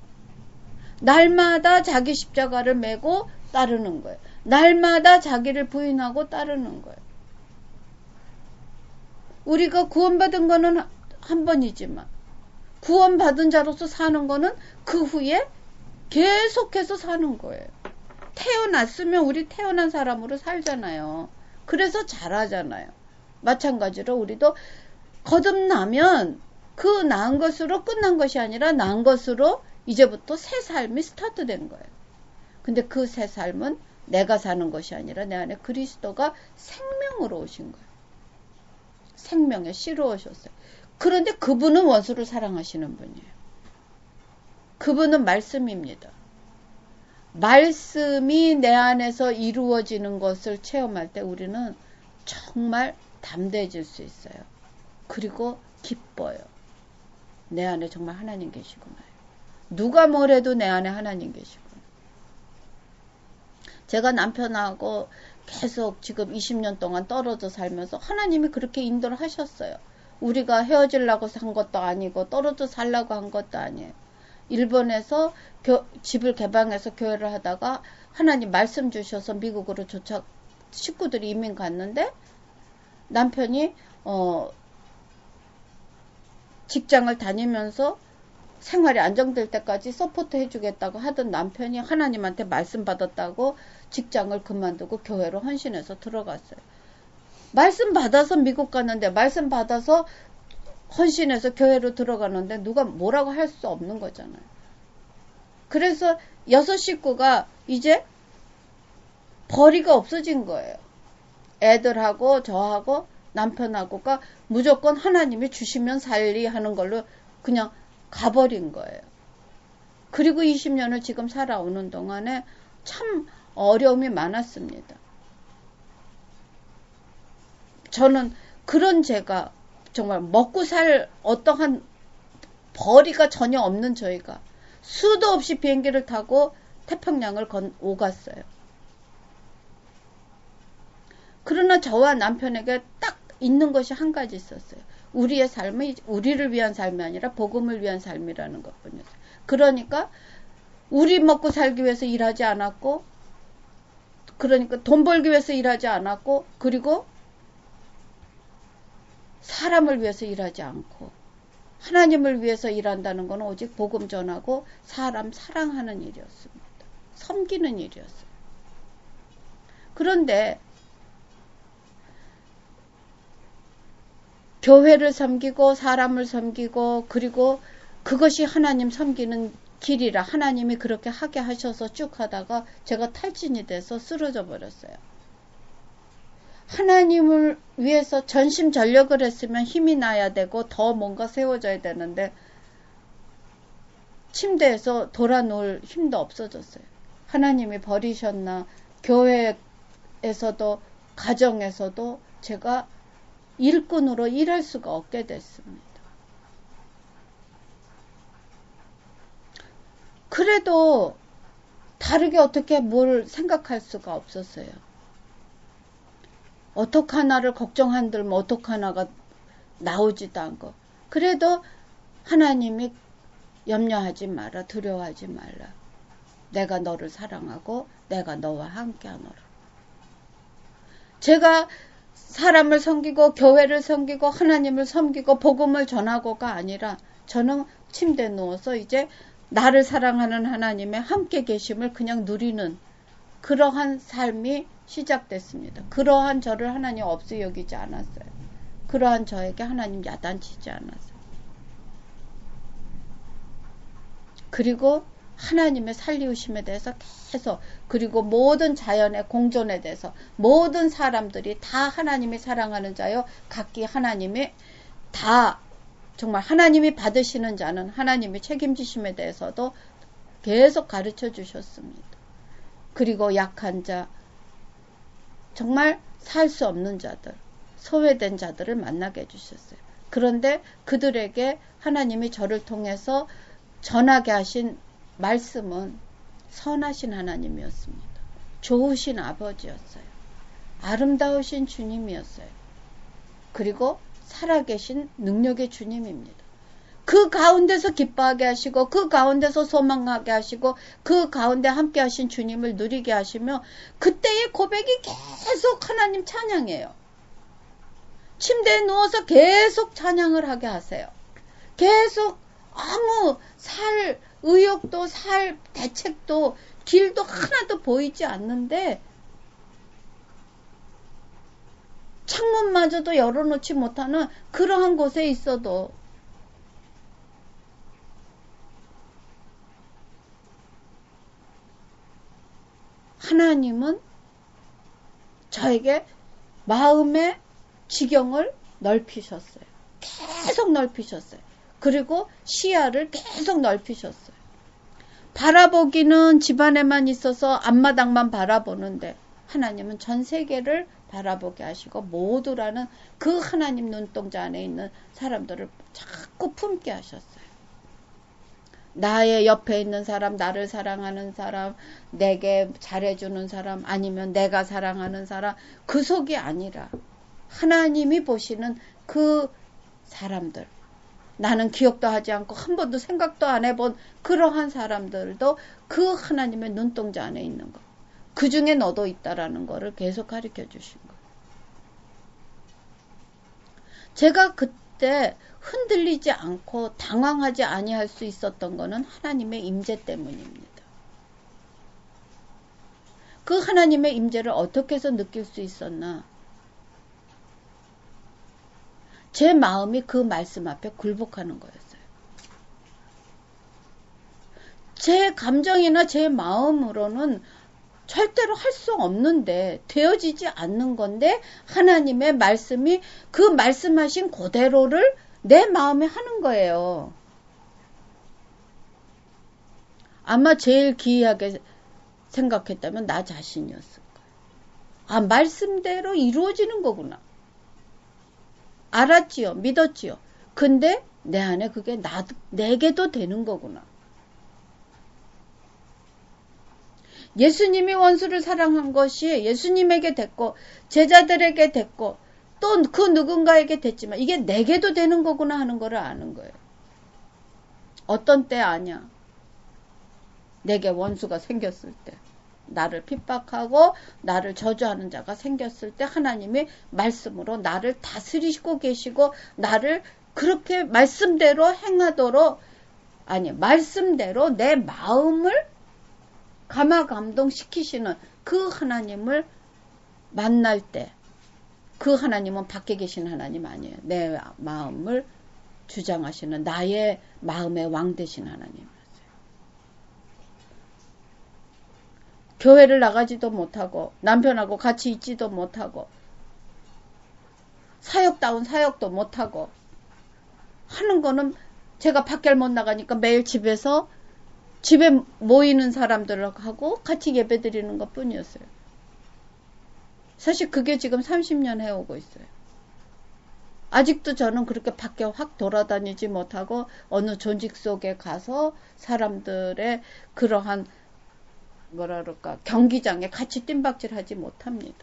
날마다 자기 십자가를 메고 따르는 거예요. 날마다 자기를 부인하고 따르는 거예요. 우리가 구원받은 거는 한 번이지만 구원받은 자로서 사는 거는 그 후에 계속해서 사는 거예요. 태어났으면 우리 태어난 사람으로 살잖아요. 그래서 잘하잖아요. 마찬가지로 우리도 거듭나면 그 나은 것으로 끝난 것이 아니라 나은 것으로 이제부터 새 삶이 스타트된 거예요. 근데 그 새 삶은 내가 사는 것이 아니라 내 안에 그리스도가 생명으로 오신 거예요. 생명의 씨로 오셨어요. 그런데 그분은 원수를 사랑하시는 분이에요. 그분은 말씀입니다. 말씀이 내 안에서 이루어지는 것을 체험할 때 우리는 정말 담대해질 수 있어요. 그리고 기뻐요. 내 안에 정말 하나님 계시구나. 누가 뭐래도 내 안에 하나님 계시구나. 제가 남편하고 계속 지금 20년 동안 떨어져 살면서 하나님이 그렇게 인도를 하셨어요. 우리가 헤어지려고 한 것도 아니고 떨어져 살려고 한 것도 아니에요. 일본에서 집을 개방해서 교회를 하다가 하나님 말씀 주셔서 미국으로 식구들이 이민 갔는데 남편이 직장을 다니면서 생활이 안정될 때까지 서포트 해주겠다고 하던 남편이 하나님한테 말씀 받았다고 직장을 그만두고 교회로 헌신해서 들어갔어요. 말씀 받아서 미국 갔는데 말씀 받아서 헌신해서 교회로 들어가는데 누가 뭐라고 할 수 없는 거잖아요. 그래서 6 식구가 이제 벌이가 없어진 거예요. 애들하고 저하고 남편하고가 무조건 하나님이 주시면 살리 하는 걸로 그냥 가버린 거예요. 그리고 20년을 지금 살아오는 동안에 참 어려움이 많았습니다. 저는 그런 제가 정말 먹고 살 어떠한 벌이가 전혀 없는 저희가 수도 없이 비행기를 타고 태평양을 오갔어요. 그러나 저와 남편에게 딱 있는 것이 한 가지 있었어요. 우리의 삶이 우리를 위한 삶이 아니라 복음을 위한 삶이라는 것뿐이었어요. 그러니까 우리 먹고 살기 위해서 일하지 않았고, 그러니까 돈 벌기 위해서 일하지 않았고, 그리고 사람을 위해서 일하지 않고 하나님을 위해서 일한다는 것은 오직 복음 전하고 사람 사랑하는 일이었습니다. 섬기는 일이었어요. 그런데 교회를 섬기고 사람을 섬기고 그리고 그것이 하나님 섬기는 길이라 하나님이 그렇게 하게 하셔서 쭉 하다가 제가 탈진이 돼서 쓰러져 버렸어요. 하나님을 위해서 전심전력을 했으면 힘이 나야 되고 더 뭔가 세워져야 되는데 침대에서 돌아 놓을 힘도 없어졌어요. 하나님이 버리셨나. 교회에서도 가정에서도 제가 일꾼으로 일할 수가 없게 됐습니다. 그래도 다르게 어떻게 뭘 생각할 수가 없었어요. 어떡하나를 걱정한들면 어떡하나가 나오지도 않고. 그래도 하나님이 염려하지 마라, 두려워하지 말라. 내가 너를 사랑하고 내가 너와 함께 하노라. 제가 사람을 섬기고 교회를 섬기고 하나님을 섬기고 복음을 전하고가 아니라 저는 침대에 누워서 이제 나를 사랑하는 하나님의 함께 계심을 그냥 누리는 그러한 삶이 시작됐습니다. 그러한 저를 하나님 없이 여기지 않았어요. 그러한 저에게 하나님 야단치지 않았어요. 그리고 하나님의 살리우심에 대해서 계속, 그리고 모든 자연의 공존에 대해서 모든 사람들이 다 하나님이 사랑하는 자요, 각기 하나님이 다 정말 하나님이 받으시는 자는 하나님이 책임지심에 대해서도 계속 가르쳐 주셨습니다. 그리고 약한 자, 정말 살 수 없는 자들, 소외된 자들을 만나게 해주셨어요. 그런데 그들에게 하나님이 저를 통해서 전하게 하신 말씀은 선하신 하나님이었습니다. 좋으신 아버지였어요. 아름다우신 주님이었어요. 그리고 살아계신 능력의 주님입니다. 그 가운데서 기뻐하게 하시고 그 가운데서 소망하게 하시고 그 가운데 함께 하신 주님을 누리게 하시며 그때의 고백이 계속 하나님 찬양해요. 침대에 누워서 계속 찬양을 하게 하세요. 계속 아무 살 의욕도 살 대책도 길도 하나도 보이지 않는데 창문마저도 열어놓지 못하는 그러한 곳에 있어도 하나님은 저에게 마음의 지경을 넓히셨어요. 계속 넓히셨어요. 그리고 시야를 계속 넓히셨어요. 바라보기는 집안에만 있어서 앞마당만 바라보는데 하나님은 전 세계를 바라보게 하시고 모두라는 그 하나님 눈동자 안에 있는 사람들을 자꾸 품게 하셨어요. 나의 옆에 있는 사람, 나를 사랑하는 사람, 내게 잘해주는 사람, 아니면 내가 사랑하는 사람, 그 속이 아니라 하나님이 보시는 그 사람들, 나는 기억도 하지 않고 한 번도 생각도 안 해본 그러한 사람들도 그 하나님의 눈동자 안에 있는 것, 그 중에 너도 있다라는 거를 계속 가르쳐 주신 것. 제가 그때 흔들리지 않고 당황하지 아니할 수 있었던 거는 하나님의 임재 때문입니다. 그 하나님의 임재를 어떻게 해서 느낄 수 있었나? 제 마음이 그 말씀 앞에 굴복하는 거였어요. 제 감정이나 제 마음으로는 절대로 할 수 없는데, 되어지지 않는 건데 하나님의 말씀이 그 말씀하신 그대로를 내 마음에 하는 거예요. 아마 제일 기이하게 생각했다면 나 자신이었을 거예요. 아, 말씀대로 이루어지는 거구나. 알았지요. 믿었지요. 근데 내 안에 그게 내게도 되는 거구나. 예수님이 원수를 사랑한 것이 예수님에게 됐고 제자들에게 됐고 또 그 누군가에게 됐지만 이게 내게도 되는 거구나 하는 거를 아는 거예요. 어떤 때 아냐? 내게 원수가 생겼을 때, 나를 핍박하고 나를 저주하는 자가 생겼을 때 하나님이 말씀으로 나를 다스리시고 계시고 나를 그렇게 말씀대로 행하도록, 아니 말씀대로 내 마음을 감화감동시키시는 그 하나님을 만날 때, 그 하나님은 밖에 계신 하나님 아니에요. 내 마음을 주장하시는 나의 마음의 왕 되신 하나님이었어요. 교회를 나가지도 못하고 남편하고 같이 있지도 못하고 사역다운 사역도 못하고 하는 거는 제가 밖에 못 나가니까 매일 집에서 집에 모이는 사람들하고 같이 예배 드리는 것 뿐이었어요. 사실 그게 지금 30년 해오고 있어요. 아직도 저는 그렇게 밖에 확 돌아다니지 못하고 어느 조직 속에 가서 사람들의 그러한 뭐라 그럴까 경기장에 같이 뜀박질하지 못합니다.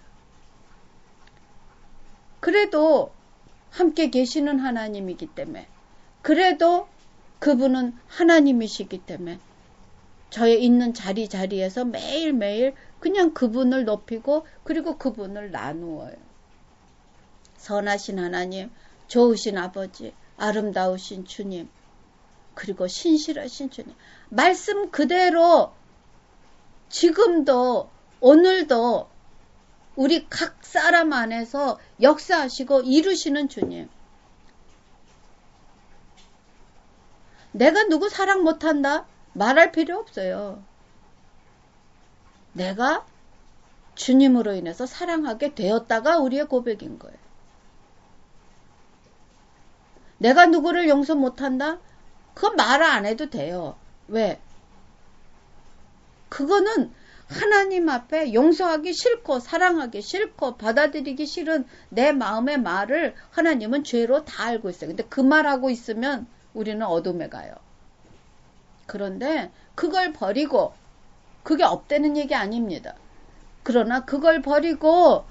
그래도 함께 계시는 하나님이기 때문에, 그래도 그분은 하나님이시기 때문에 저의 있는 자리에서 매일매일 그냥 그분을 높이고 그리고 그분을 나누어요. 선하신 하나님, 좋으신 아버지, 아름다우신 주님, 그리고 신실하신 주님. 말씀 그대로 지금도 오늘도 우리 각 사람 안에서 역사하시고 이루시는 주님. 내가 누구 사랑 못한다? 말할 필요 없어요. 내가 주님으로 인해서 사랑하게 되었다가 우리의 고백인 거예요. 내가 누구를 용서 못한다? 그거 말 안 해도 돼요. 왜? 그거는 하나님 앞에 용서하기 싫고 사랑하기 싫고 받아들이기 싫은 내 마음의 말을 하나님은 죄로 다 알고 있어요. 근데 그 말하고 있으면 우리는 어둠에 가요. 그런데 그걸 버리고, 그게 없다는 얘기 아닙니다. 그러나 그걸 버리고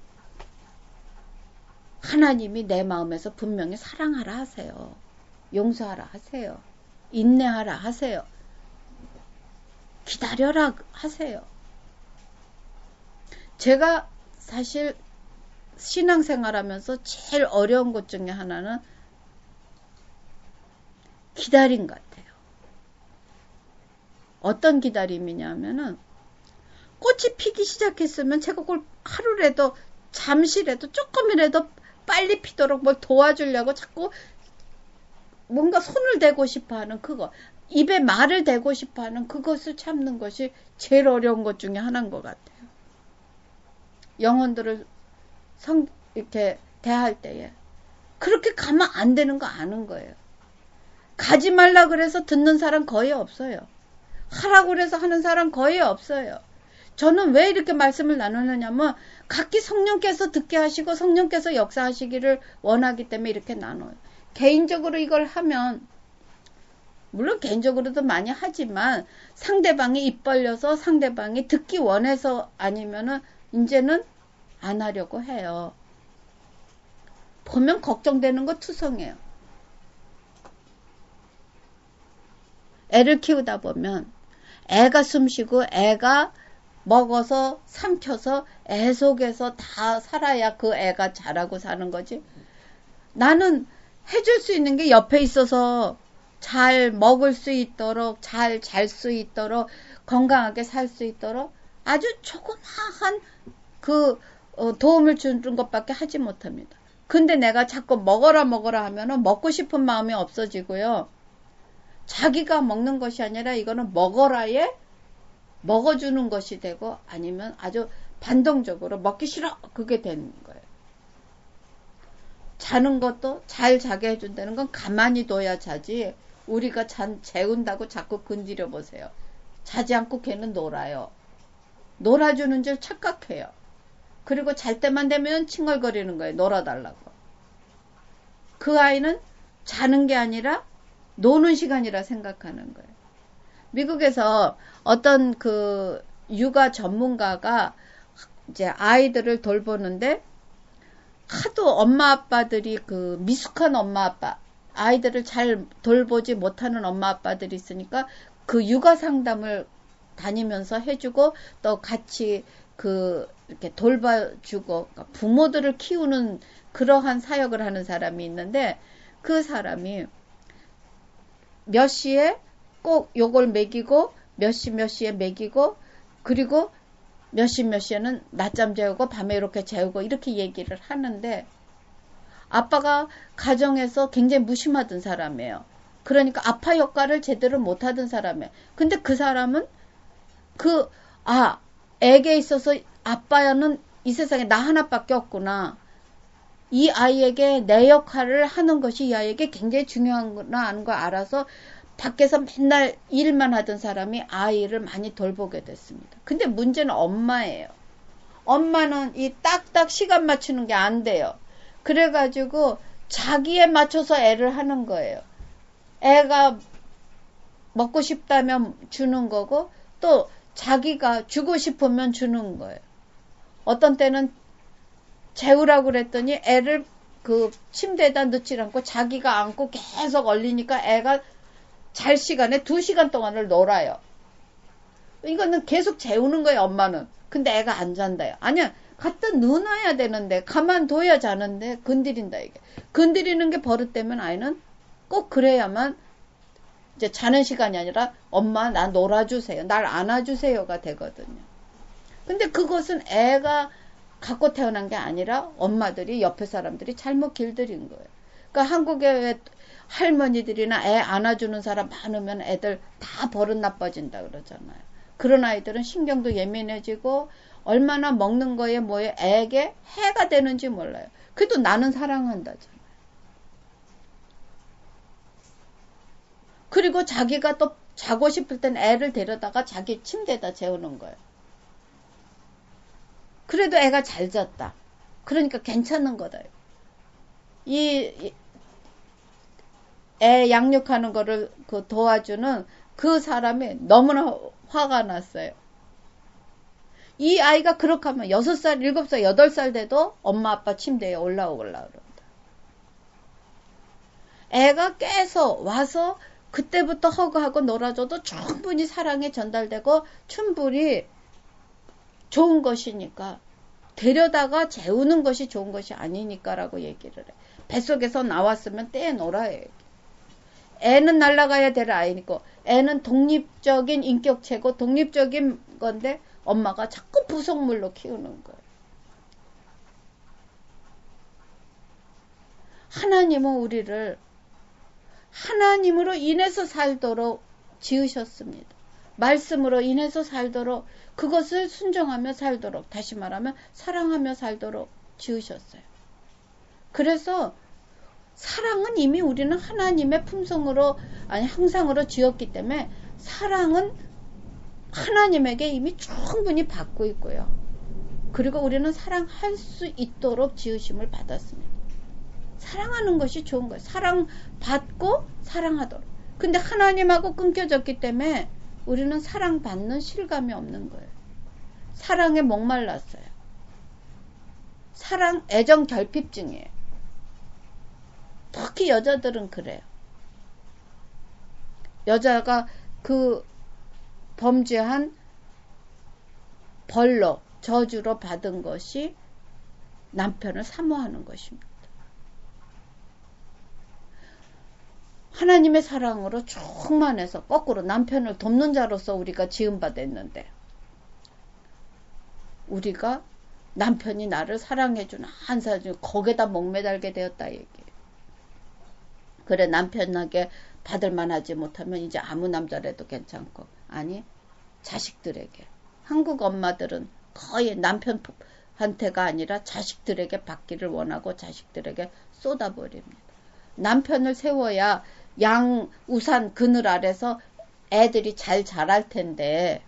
하나님이 내 마음에서 분명히 사랑하라 하세요. 용서하라 하세요. 인내하라 하세요. 기다려라 하세요. 제가 사실 신앙생활하면서 제일 어려운 것 중에 하나는 기다림 같아요. 어떤 기다림이냐면은 꽃이 피기 시작했으면 제가 그걸 하루라도 잠시라도 조금이라도 빨리 피도록 뭘 도와주려고 자꾸 뭔가 손을 대고 싶어하는 그거, 입에 말을 대고 싶어하는 그것을 참는 것이 제일 어려운 것 중에 하나인 것 같아요. 영혼들을 이렇게 대할 때에 그렇게 가면 안 되는 거 아는 거예요. 가지 말라 그래서 듣는 사람 거의 없어요. 하라고 그래서 하는 사람 거의 없어요. 저는 왜 이렇게 말씀을 나누느냐면 각기 성령께서 듣게 하시고 성령께서 역사하시기를 원하기 때문에 이렇게 나눠요. 개인적으로 이걸 하면 물론 개인적으로도 많이 하지만 상대방이 입 벌려서 상대방이 듣기 원해서 아니면은 이제는 안 하려고 해요. 보면 걱정되는 거 투성해요. 애를 키우다 보면 애가 숨쉬고 애가 먹어서 삼켜서 애 속에서 다 살아야 그 애가 자라고 사는 거지. 나는 해줄 수 있는 게 옆에 있어서 잘 먹을 수 있도록, 잘 잘 수 있도록, 건강하게 살 수 있도록 아주 조그마한 도움을 주는 것밖에 하지 못합니다. 근데 내가 자꾸 먹어라 하면은 먹고 싶은 마음이 없어지고요. 자기가 먹는 것이 아니라 이거는 먹어라에 먹어주는 것이 되고 아니면 아주 반동적으로 먹기 싫어 그게 되는 거예요. 자는 것도 잘 자게 해준다는 건 가만히 둬야 자지 우리가 재운다고 자꾸 건드려 보세요. 자지 않고 걔는 놀아요. 놀아주는 줄 착각해요. 그리고 잘 때만 되면 칭얼거리는 거예요. 놀아달라고. 그 아이는 자는 게 아니라 노는 시간이라 생각하는 거예요. 미국에서 어떤 육아 전문가가 이제 아이들을 돌보는데 하도 엄마 아빠들이 미숙한 엄마 아빠, 아이들을 잘 돌보지 못하는 엄마 아빠들이 있으니까 그 육아 상담을 다니면서 해주고 또 같이 이렇게 돌봐주고 부모들을 키우는 그러한 사역을 하는 사람이 있는데 그 사람이 몇 시에 꼭 요걸 먹이고 몇 시에 먹이고 그리고 몇 시에는 낮잠 재우고 밤에 이렇게 재우고 이렇게 얘기를 하는데 아빠가 가정에서 굉장히 무심하던 사람이에요. 그러니까 아빠 역할을 제대로 못하던 사람이에요. 근데 그 사람은 애게 있어서 아빠는 이 세상에 나 하나밖에 없구나. 이 아이에게 내 역할을 하는 것이 이 아이에게 굉장히 중요하구나 하는 걸 알아서 밖에서 맨날 일만 하던 사람이 아이를 많이 돌보게 됐습니다. 근데 문제는 엄마예요. 엄마는 이 딱딱 시간 맞추는 게 안 돼요. 그래가지고 자기에 맞춰서 애를 하는 거예요. 애가 먹고 싶다면 주는 거고 또 자기가 주고 싶으면 주는 거예요. 어떤 때는 재우라고 그랬더니 애를 침대에다 넣지 않고 자기가 안고 계속 얼리니까 애가 잘 시간에 2시간 동안을 놀아요. 이거는 계속 재우는 거예요, 엄마는. 근데 애가 안 잔다요. 아니야, 갖다 넣어놔야 되는데 가만둬야 자는데 건드린다 이게. 건드리는 게 버릇되면 아이는 꼭 그래야만 이제 자는 시간이 아니라 엄마 나 놀아주세요. 날 안아주세요가 되거든요. 근데 그것은 애가 갖고 태어난 게 아니라 엄마들이 옆에 사람들이 잘못 길들인 거예요. 그러니까 한국에 할머니들이나 애 안아주는 사람 많으면 애들 다 버릇 나빠진다 그러잖아요. 그런 아이들은 신경도 예민해지고 얼마나 먹는 거에 뭐에 애에게 해가 되는지 몰라요. 그래도 나는 사랑한다잖아요. 그리고 자기가 또 자고 싶을 땐 애를 데려다가 자기 침대에다 재우는 거예요. 그래도 애가 잘 잤다. 그러니까 괜찮은 거다. 이 애 양육하는 거를 도와주는 그 사람이 너무나 화가 났어요. 이 아이가 그렇게 하면 6살, 7살, 8살 돼도 엄마 아빠 침대에 올라오려고 그런다. 애가 깨서 와서 그때부터 허그하고 놀아줘도 충분히 사랑이 전달되고 충분히 좋은 것이니까 데려다가 재우는 것이 좋은 것이 아니니까라고 얘기를 해. 뱃속에서 나왔으면 떼어놀아야 해. 애는 날아가야 될 아이니까 애는 독립적인 인격체고 독립적인 건데 엄마가 자꾸 부속물로 키우는 거예요. 하나님은 우리를 하나님으로 인해서 살도록 지으셨습니다. 말씀으로 인해서 살도록 그것을 순종하며 살도록 다시 말하면 사랑하며 살도록 지으셨어요. 그래서 사랑은 이미 우리는 하나님의 품성으로 아니 형상으로 지었기 때문에 사랑은 하나님에게 이미 충분히 받고 있고요. 그리고 우리는 사랑할 수 있도록 지으심을 받았습니다. 사랑하는 것이 좋은 거예요. 사랑받고 사랑하도록. 근데 하나님하고 끊겨졌기 때문에 우리는 사랑받는 실감이 없는 거예요. 사랑에 목말랐어요. 사랑, 애정 결핍증이에요. 특히 여자들은 그래요. 여자가 그 범죄한 벌로, 저주로 받은 것이 남편을 사모하는 것입니다. 하나님의 사랑으로 충만해서 거꾸로 남편을 돕는 자로서 우리가 지음받았는데 우리가 남편이 나를 사랑해주는 한 사람 중에 거기에다 목매달게 되었다 얘기해요. 그래 남편에게 받을 만하지 못하면 이제 아무 남자라도 괜찮고 아니 자식들에게 한국 엄마들은 거의 남편한테가 아니라 자식들에게 받기를 원하고 자식들에게 쏟아버립니다. 남편을 세워야 양 우산 그늘 아래서 애들이 잘 자랄 텐데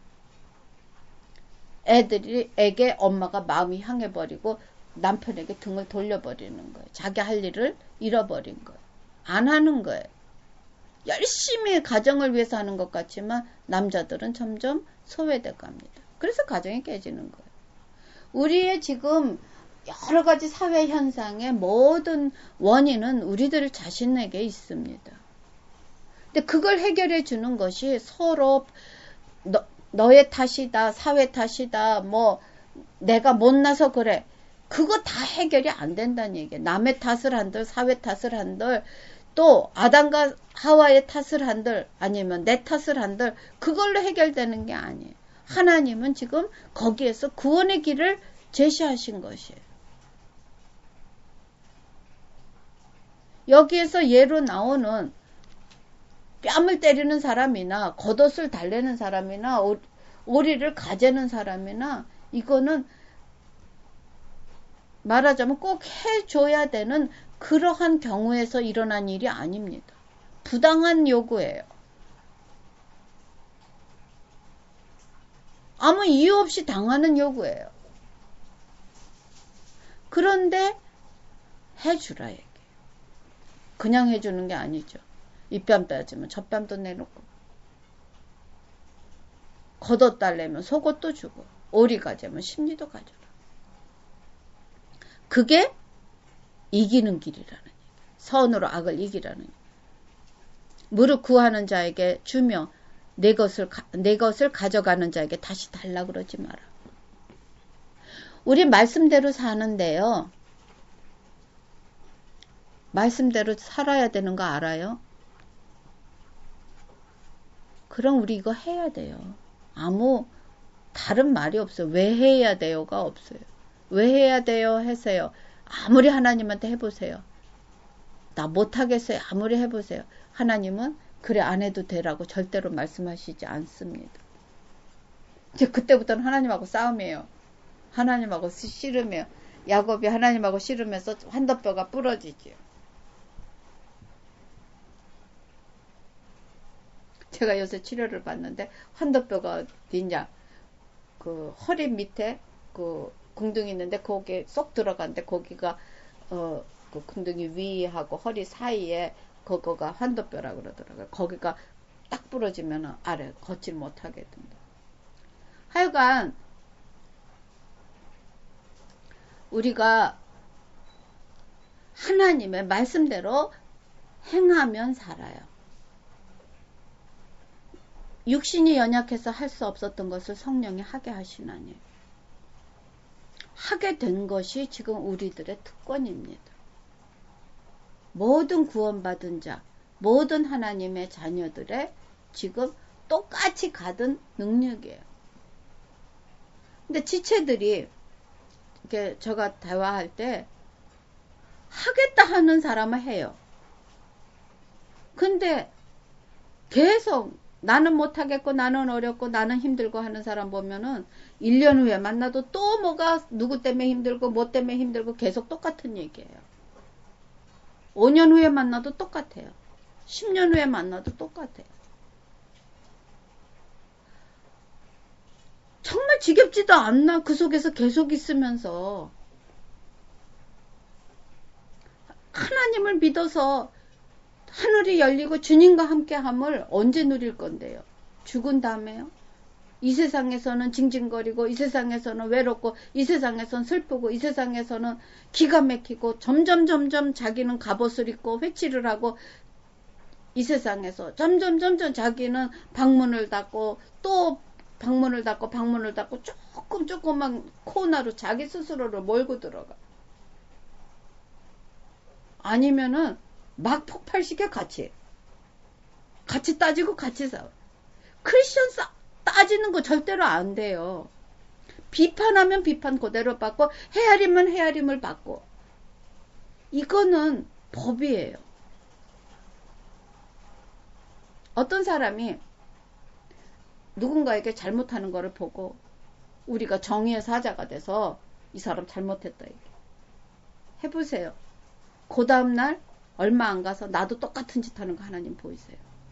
애들에게 엄마가 마음이 향해버리고 남편에게 등을 돌려버리는 거예요. 자기 할 일을 잃어버린 거예요. 안 하는 거예요. 열심히 가정을 위해서 하는 것 같지만 남자들은 점점 소외돼 갑니다. 그래서 가정이 깨지는 거예요. 우리의 지금 여러 가지 사회 현상의 모든 원인은 우리들 자신에게 있습니다. 근데 그걸 해결해 주는 것이 서로 너의 탓이다, 사회 탓이다, 뭐 내가 못나서 그래. 그거 다 해결이 안 된다는 얘기예요. 남의 탓을 한들, 사회 탓을 한들, 또 아담과 하와의 탓을 한들, 아니면 내 탓을 한들, 그걸로 해결되는 게 아니에요. 하나님은 지금 거기에서 구원의 길을 제시하신 것이에요. 여기에서 예로 나오는 뺨을 때리는 사람이나 겉옷을 달래는 사람이나 오리를 가재는 사람이나 이거는 말하자면 꼭 해줘야 되는 그러한 경우에서 일어난 일이 아닙니다. 부당한 요구예요. 아무 이유 없이 당하는 요구예요. 그런데 해주라 얘기해요. 그냥 해주는 게 아니죠. 이 뺨 따지면 저 뺨도 내놓고 겉옷 달래면 속옷도 주고 오리 가재면 심리도 가져라. 그게 이기는 길이라는 얘기. 선으로 악을 이기라는 얘기. 무릇 구하는 자에게 주며 내 것을 가져가는 자에게 다시 달라 그러지 마라. 우리 말씀대로 사는데요. 말씀대로 살아야 되는 거 알아요? 그럼 우리 이거 해야 돼요. 아무 다른 말이 없어요. 왜 해야 돼요가 없어요. 왜 해야 돼요 하세요. 아무리 하나님한테 해보세요. 나 못하겠어요. 아무리 해보세요. 하나님은 그래 안 해도 되라고 절대로 말씀하시지 않습니다. 이제 그때부터는 하나님하고 싸움이에요. 하나님하고 씨름해요. 야곱이 하나님하고 씨름해서 환도뼈가 부러지지요. 제가 요새 치료를 받는데 환도뼈가 어디냐 그 허리 밑에 그 궁둥이 있는데 거기에 쏙 들어간데 거기가 그 궁둥이 위하고 허리 사이에 그거가 환도뼈라고 그러더라고요. 거기가 딱 부러지면 아래 걷질 못하게 된다. 하여간 우리가 하나님의 말씀대로 행하면 살아요. 육신이 연약해서 할 수 없었던 것을 성령이 하게 하시나니 하게 된 것이 지금 우리들의 특권입니다. 모든 구원받은 자, 모든 하나님의 자녀들의 지금 똑같이 가든 능력이에요. 근데 지체들이 이렇게 제가 대화할 때 하겠다 하는 사람은 해요. 근데 계속 나는 못하겠고 나는 어렵고 나는 힘들고 하는 사람 보면은 1년 후에 만나도 또 뭐가 누구 때문에 힘들고 뭐 때문에 힘들고 계속 똑같은 얘기예요. 5년 후에 만나도 똑같아요. 10년 후에 만나도 똑같아요. 정말 지겹지도 않나 그 속에서 계속 있으면서 하나님을 믿어서 하늘이 열리고 주님과 함께함을 언제 누릴 건데요? 죽은 다음에요? 이 세상에서는 징징거리고 이 세상에서는 외롭고 이 세상에서는 슬프고 이 세상에서는 기가 막히고 점점 자기는 갑옷을 입고 회치를 하고 이 세상에서 점점 자기는 방문을 닫고 또 방문을 닫고 조금만 코너로 자기 스스로를 몰고 들어가. 아니면은 막 폭발시켜 같이 따지고 같이 싸워. 크리스천 따지는 거 절대로 안 돼요. 비판하면 비판 그대로 받고 헤아리면 헤아림을 받고 이거는 법이에요. 어떤 사람이 누군가에게 잘못하는 거를 보고 우리가 정의의 사자가 돼서 이 사람 잘못했다 얘기 해보세요. 그 다음날 얼마 안 가서 나도 똑같은 짓 하는 거 하나님 보이세요.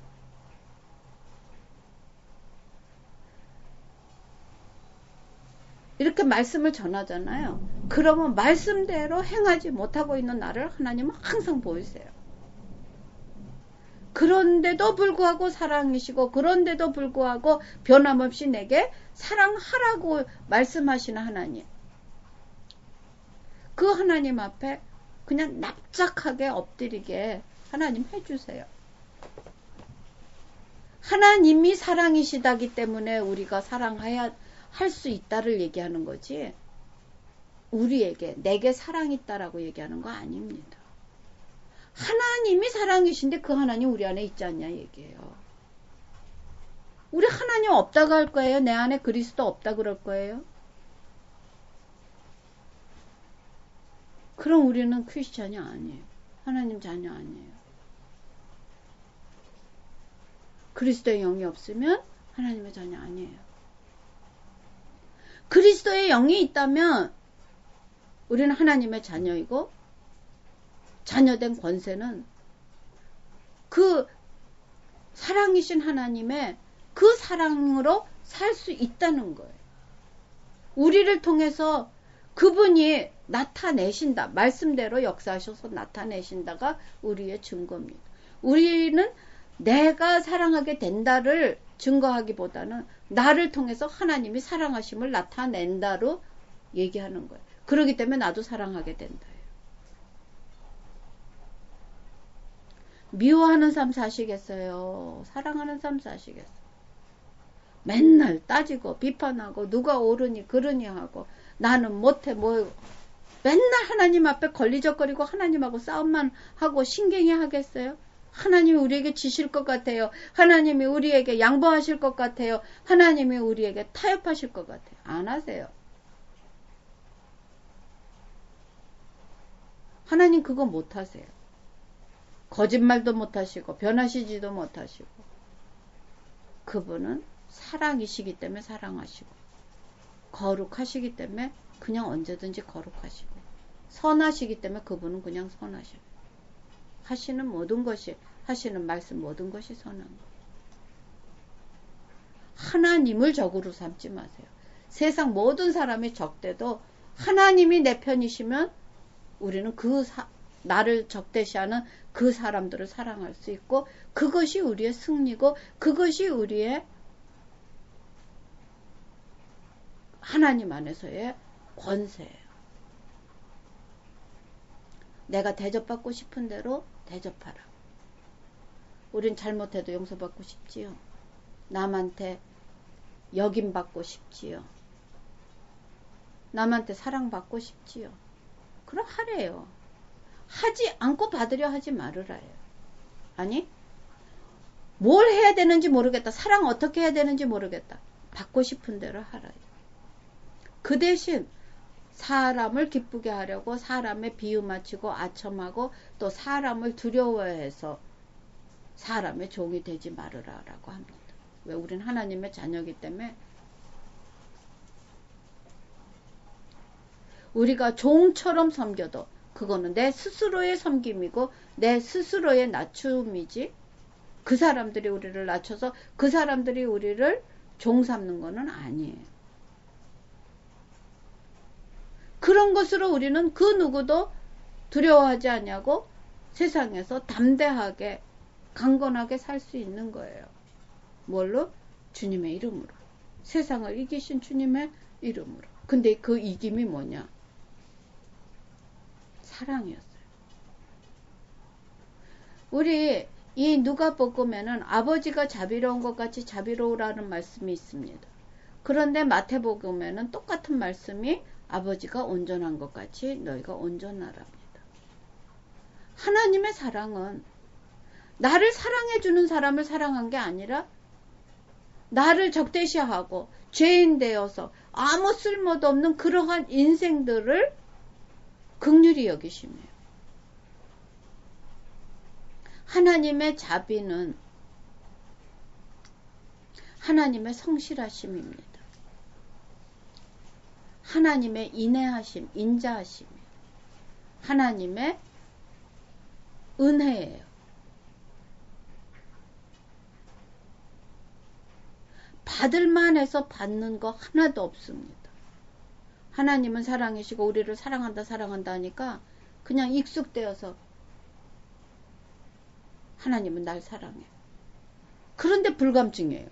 이렇게 말씀을 전하잖아요. 그러면 말씀대로 행하지 못하고 있는 나를 하나님은 항상 보이세요. 그런데도 불구하고 사랑이시고 그런데도 불구하고 변함없이 내게 사랑하라고 말씀하시는 하나님. 그 하나님 앞에 그냥 납작하게 엎드리게 하나님 해주세요. 하나님이 사랑이시다기 때문에 우리가 사랑해야 할 수 있다를 얘기하는 거지 우리에게 내게 사랑이 있다라고 얘기하는 거 아닙니다. 하나님이 사랑이신데 그 하나님 우리 안에 있지 않냐 얘기해요. 우리 하나님 없다고 할 거예요? 내 안에 그리스도 없다 그럴 거예요? 그럼 우리는 크리스찬이 아니에요. 하나님 자녀 아니에요. 그리스도의 영이 없으면 하나님의 자녀 아니에요. 그리스도의 영이 있다면 우리는 하나님의 자녀이고 자녀된 권세는 그 사랑이신 하나님의 그 사랑으로 살 수 있다는 거예요. 우리를 통해서 그분이 나타내신다. 말씀대로 역사하셔서 나타내신다가 우리의 증거입니다. 우리는 내가 사랑하게 된다를 증거하기보다는 나를 통해서 하나님이 사랑하심을 나타낸다로 얘기하는 거예요. 그렇기 때문에 나도 사랑하게 된다. 미워하는 삶 사시겠어요? 사랑하는 삶 사시겠어요? 맨날 따지고 비판하고 누가 옳으니 그러니 하고 나는 못해. 뭐 맨날 하나님 앞에 걸리적거리고 하나님하고 싸움만 하고 신경이 하겠어요? 하나님이 우리에게 지실 것 같아요. 하나님이 우리에게 양보하실 것 같아요. 하나님이 우리에게 타협하실 것 같아요. 안 하세요. 하나님 그거 못 하세요. 거짓말도 못 하시고 변하시지도 못하시고 그분은 사랑이시기 때문에 사랑하시고 거룩하시기 때문에 그냥 언제든지 거룩하시고 선하시기 때문에 그분은 그냥 선하셔요. 하시는 모든 것이 하시는 말씀 모든 것이 선한 거예요. 하나님을 적으로 삼지 마세요. 세상 모든 사람이 적대도 하나님이 내 편이시면 우리는 나를 적대시하는 그 사람들을 사랑할 수 있고 그것이 우리의 승리고 그것이 우리의 하나님 안에서의 권세예요. 내가 대접받고 싶은 대로 대접하라. 우린 잘못해도 용서받고 싶지요. 남한테 여김받고 싶지요. 남한테 사랑받고 싶지요. 그럼 하래요. 하지 않고 받으려 하지 말으라요. 아니, 뭘 해야 되는지 모르겠다. 사랑 어떻게 해야 되는지 모르겠다. 받고 싶은 대로 하라요. 그 대신 사람을 기쁘게 하려고 사람의 비유 맞추고 아첨하고 또 사람을 두려워해서 사람의 종이 되지 말으라라고 합니다. 왜? 우린 하나님의 자녀이기 때문에 우리가 종처럼 섬겨도 그거는 내 스스로의 섬김이고 내 스스로의 낮춤이지 그 사람들이 우리를 낮춰서 그 사람들이 우리를 종 삼는 거는 아니에요. 그런 것으로 우리는 그 누구도 두려워하지 않냐고 세상에서 담대하게 강건하게 살 수 있는 거예요. 뭘로? 주님의 이름으로. 세상을 이기신 주님의 이름으로. 근데 그 이김이 뭐냐? 사랑이었어요. 우리 이 누가복음에는 아버지가 자비로운 것 같이 자비로우라는 말씀이 있습니다. 그런데 마태복음에는 똑같은 말씀이 아버지가 온전한 것 같이 너희가 온전하랍니다. 하나님의 사랑은 나를 사랑해주는 사람을 사랑한 게 아니라 나를 적대시하고 죄인 되어서 아무 쓸모도 없는 그러한 인생들을 긍휼히 여기시네요. 하나님의 자비는 하나님의 성실하심입니다. 하나님의 인애하심, 인자하심, 하나님의 은혜예요. 받을만 해서 받는 거 하나도 없습니다. 하나님은 사랑이시고 우리를 사랑한다 사랑한다 하니까 그냥 익숙되어서 하나님은 날 사랑해. 그런데 불감증이에요.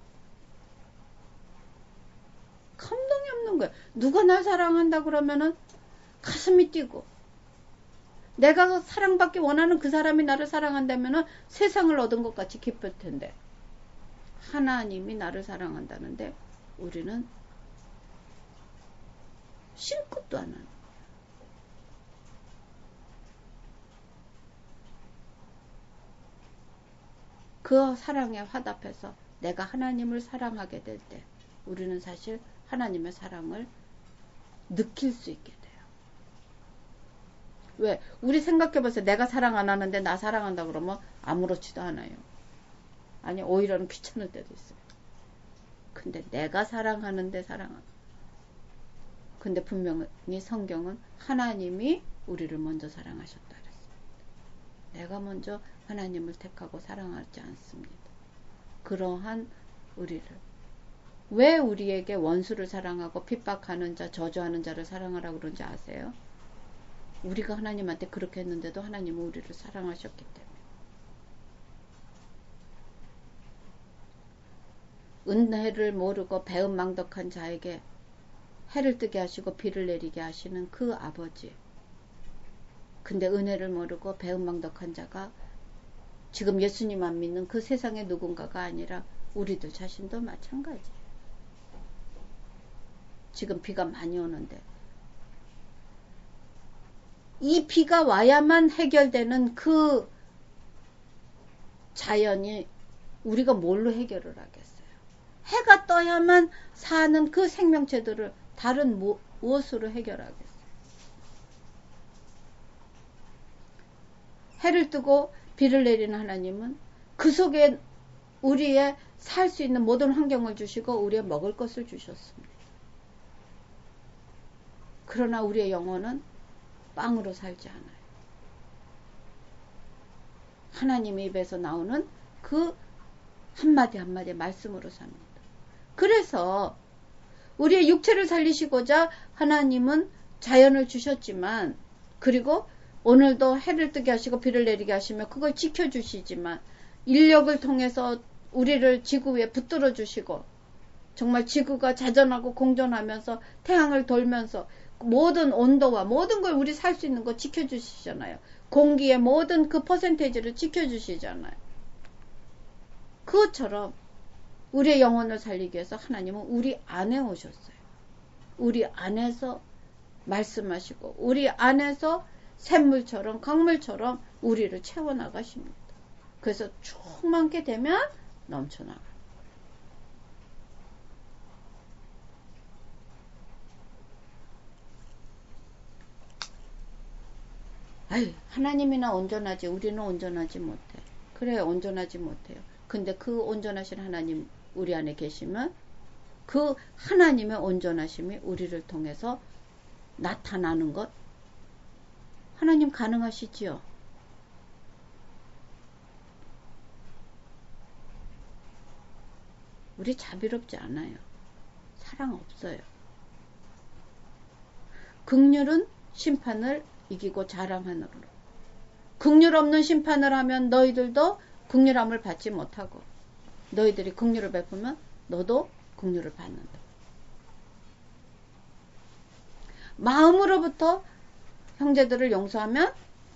감동이 없는 거예요. 누가 날 사랑한다 그러면은 가슴이 뛰고 내가 사랑받기 원하는 그 사람이 나를 사랑한다면은 세상을 얻은 것 같이 기쁠 텐데 하나님이 나를 사랑한다는데 우리는 심끝도 안 하는 거예요. 그 사랑에 화답해서 내가 하나님을 사랑하게 될 때 우리는 사실 하나님의 사랑을 느낄 수 있게 돼요. 왜? 우리 생각해보세요. 내가 사랑 안 하는데 나 사랑한다 그러면 아무렇지도 않아요. 아니 오히려는 귀찮을 때도 있어요. 근데 내가 사랑하는데 사랑하는. 근데 분명히 성경은 하나님이 우리를 먼저 사랑하셨다 그랬습니다. 내가 먼저 하나님을 택하고 사랑하지 않습니다. 그러한 우리를 왜 우리에게 원수를 사랑하고 핍박하는 자, 저주하는 자를 사랑하라고 그런지 아세요? 우리가 하나님한테 그렇게 했는데도 하나님은 우리를 사랑하셨기 때문에 은혜를 모르고 배은망덕한 자에게 해를 뜨게 하시고 비를 내리게 하시는 그 아버지. 근데 은혜를 모르고 배은망덕한 자가 지금 예수님만 믿는 그 세상의 누군가가 아니라 우리들 자신도 마찬가지예요. 지금 비가 많이 오는데. 이 비가 와야만 해결되는 그 자연이 우리가 뭘로 해결을 하겠어요? 해가 떠야만 사는 그 생명체들을 다른 무엇으로 해결하겠어요? 해를 뜨고 비를 내리는 하나님은 그 속에 우리의 살 수 있는 모든 환경을 주시고 우리의 먹을 것을 주셨습니다. 그러나 우리의 영혼은 빵으로 살지 않아요. 하나님의 입에서 나오는 그 한마디 한마디 말씀으로 삽니다. 그래서 우리의 육체를 살리시고자 하나님은 자연을 주셨지만, 그리고 오늘도 해를 뜨게 하시고 비를 내리게 하시며 그걸 지켜주시지만, 인력을 통해서 우리를 지구 위에 붙들어 주시고, 정말 지구가 자전하고 공전하면서 태양을 돌면서 모든 온도와 모든 걸 우리 살 수 있는 거 지켜주시잖아요. 공기의 모든 그 퍼센테이지를 지켜주시잖아요. 그것처럼 우리의 영혼을 살리기 위해서 하나님은 우리 안에 오셨어요. 우리 안에서 말씀하시고 우리 안에서 샘물처럼 강물처럼 우리를 채워나가십니다. 그래서 충만케 되면 넘쳐나가요. 아유, 하나님이나 온전하지 우리는 온전하지 못해. 그래요, 온전하지 못해요. 근데 그 온전하신 하나님 우리 안에 계시면 그 하나님의 온전하심이 우리를 통해서 나타나는 것, 하나님 가능하시지요? 우리 자비롭지 않아요. 사랑 없어요. 긍휼은 심판을 이기고 자랑하느라. 긍휼 없는 심판을 하면 너희들도 긍휼함을 받지 못하고, 너희들이 긍휼을 베푸면 너도 긍휼을 받는다. 마음으로부터 형제들을 용서하면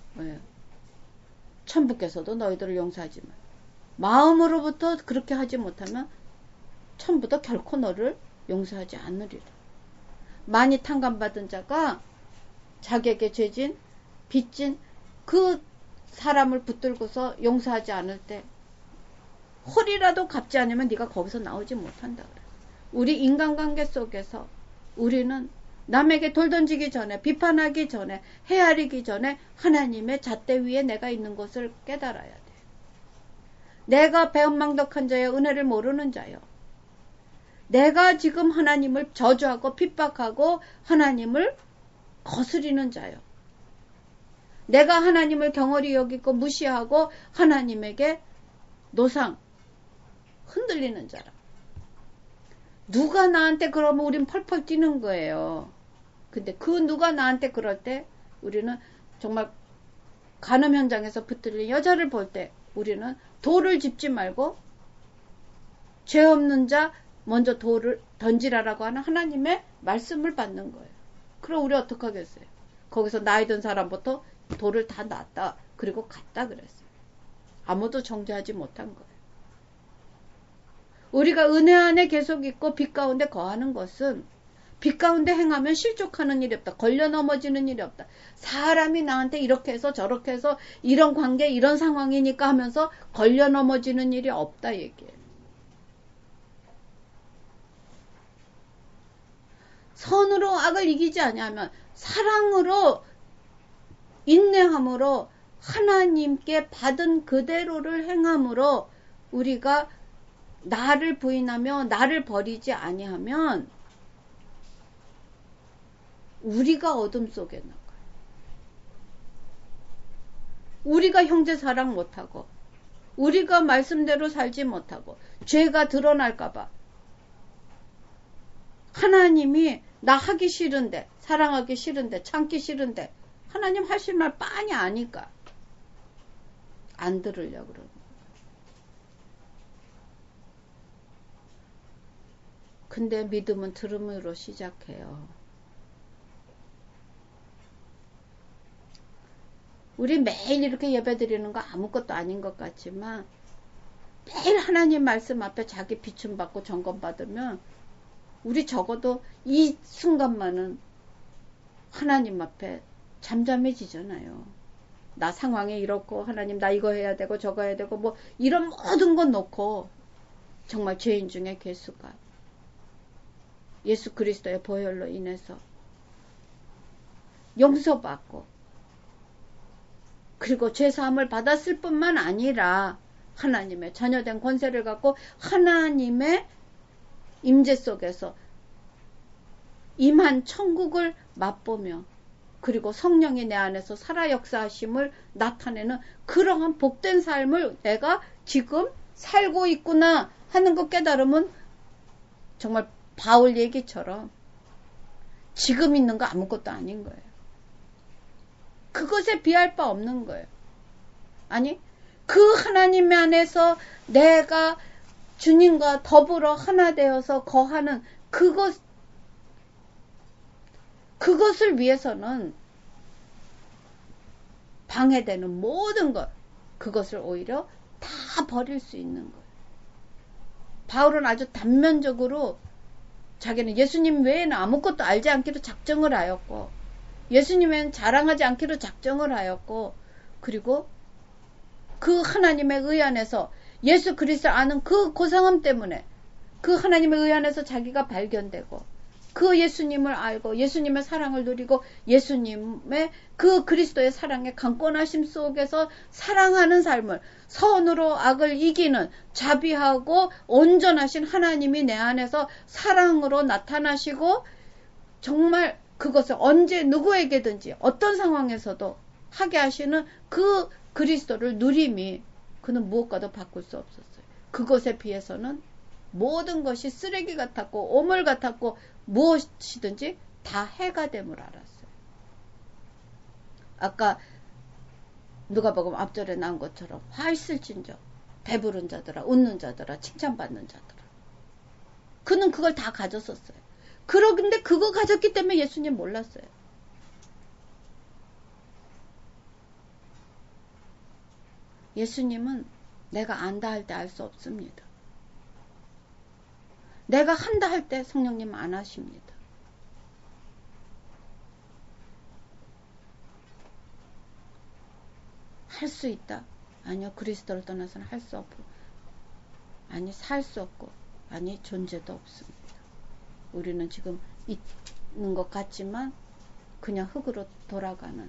천부께서도 너희들을 용서하지만, 마음으로부터 그렇게 하지 못하면 천부도 결코 너를 용서하지 않으리라. 많이 탕감받은 자가 자기에게 죄진 빚진 그 사람을 붙들고서 용서하지 않을 때 홀이라도 갚지 않으면 네가 거기서 나오지 못한다 그래. 우리 인간관계 속에서 우리는 남에게 돌 던지기 전에, 비판하기 전에, 헤아리기 전에 하나님의 잣대 위에 내가 있는 것을 깨달아야 돼. 내가 배은망덕한 자여 은혜를 모르는 자여, 내가 지금 하나님을 저주하고 핍박하고 하나님을 거스리는 자요. 내가 하나님을 경홀히 여기고 무시하고 하나님에게 노상 흔들리는 자라. 누가 나한테 그러면 우린 펄펄 뛰는 거예요. 근데 그 누가 나한테 그럴 때 우리는 정말 간음 현장에서 붙들린 여자를 볼 때 우리는 돌을 짚지 말고 죄 없는 자 먼저 돌을 던지라라고 하는 하나님의 말씀을 받는 거예요. 그럼 우리 어떻게 하겠어요? 거기서 나이 든 사람부터 돌을 다 놨다. 그리고 갔다 그랬어요. 아무도 정죄하지 못한 거예요. 우리가 은혜 안에 계속 있고 빛 가운데 거하는 것은, 빛 가운데 행하면 실족하는 일이 없다. 걸려 넘어지는 일이 없다. 사람이 나한테 이렇게 해서 저렇게 해서 이런 관계 이런 상황이니까 하면서 걸려 넘어지는 일이 없다 얘기예요. 선으로 악을 이기지 아니하면 사랑으로 인내함으로 하나님께 받은 그대로를 행함으로 우리가 나를 부인하며 나를 버리지 아니하면 우리가 어둠 속에 나가요. 우리가 형제 사랑 못하고 우리가 말씀대로 살지 못하고 죄가 드러날까봐 하나님이 나 하기 싫은데, 사랑하기 싫은데, 참기 싫은데 하나님 하실 말 빤히 아니까 안 들으려고 그러는 거예요. 근데 믿음은 들음으로 시작해요. 우리 매일 이렇게 예배드리는 거 아무것도 아닌 것 같지만 매일 하나님 말씀 앞에 자기 비춤받고 점검받으면 우리 적어도 이 순간만은 하나님 앞에 잠잠해지잖아요. 나 상황이 이렇고 하나님 나 이거 해야 되고 저거 해야 되고 뭐 이런 모든 것 놓고 정말 죄인 중에 괴수가 예수 그리스도의 보혈로 인해서 용서받고 그리고 죄사함을 받았을 뿐만 아니라 하나님의 자녀된 권세를 갖고 하나님의 임재 속에서 임한 천국을 맛보며 그리고 성령이 내 안에서 살아 역사하심을 나타내는 그러한 복된 삶을 내가 지금 살고 있구나 하는 것 깨달으면 정말 바울 얘기처럼 지금 있는 거 아무것도 아닌 거예요. 그것에 비할 바 없는 거예요. 아니 그 하나님 안에서 내가 주님과 더불어 하나 되어서 거하는 그것을 위해서는 방해되는 모든 것 그것을 오히려 다 버릴 수 있는 거예요. 바울은 아주 단면적으로 자기는 예수님 외에는 아무것도 알지 않기로 작정을 하였고 예수님 외에는 자랑하지 않기로 작정을 하였고 그리고 그 하나님의 의 안에서 예수 그리스도를 아는 그 고상함 때문에 그 하나님의 의 안에서 자기가 발견되고 그 예수님을 알고 예수님의 사랑을 누리고 예수님의 그 그리스도의 사랑의 강권하심 속에서 사랑하는 삶을 선으로 악을 이기는 자비하고 온전하신 하나님이 내 안에서 사랑으로 나타나시고 정말 그것을 언제 누구에게든지 어떤 상황에서도 하게 하시는 그 그리스도를 누림이 그는 무엇과도 바꿀 수 없었어요. 그것에 비해서는 모든 것이 쓰레기 같았고 오물 같았고 무엇이든지 다 해가 됨을 알았어요. 아까 누가복음 앞절에 나온 것처럼 화 있을진저 배부른 자들아 웃는 자들아 칭찬받는 자들아 그는 그걸 다 가졌었어요. 그런데 그거 가졌기 때문에 예수님 몰랐어요. 예수님은 내가 안다 할 때 알 수 없습니다. 내가 한다 할 때 성령님 안 하십니다. 할 수 있다. 아니요. 그리스도를 떠나서는 할 수 없고 아니 살 수 없고 아니 존재도 없습니다. 우리는 지금 있는 것 같지만 그냥 흙으로 돌아가는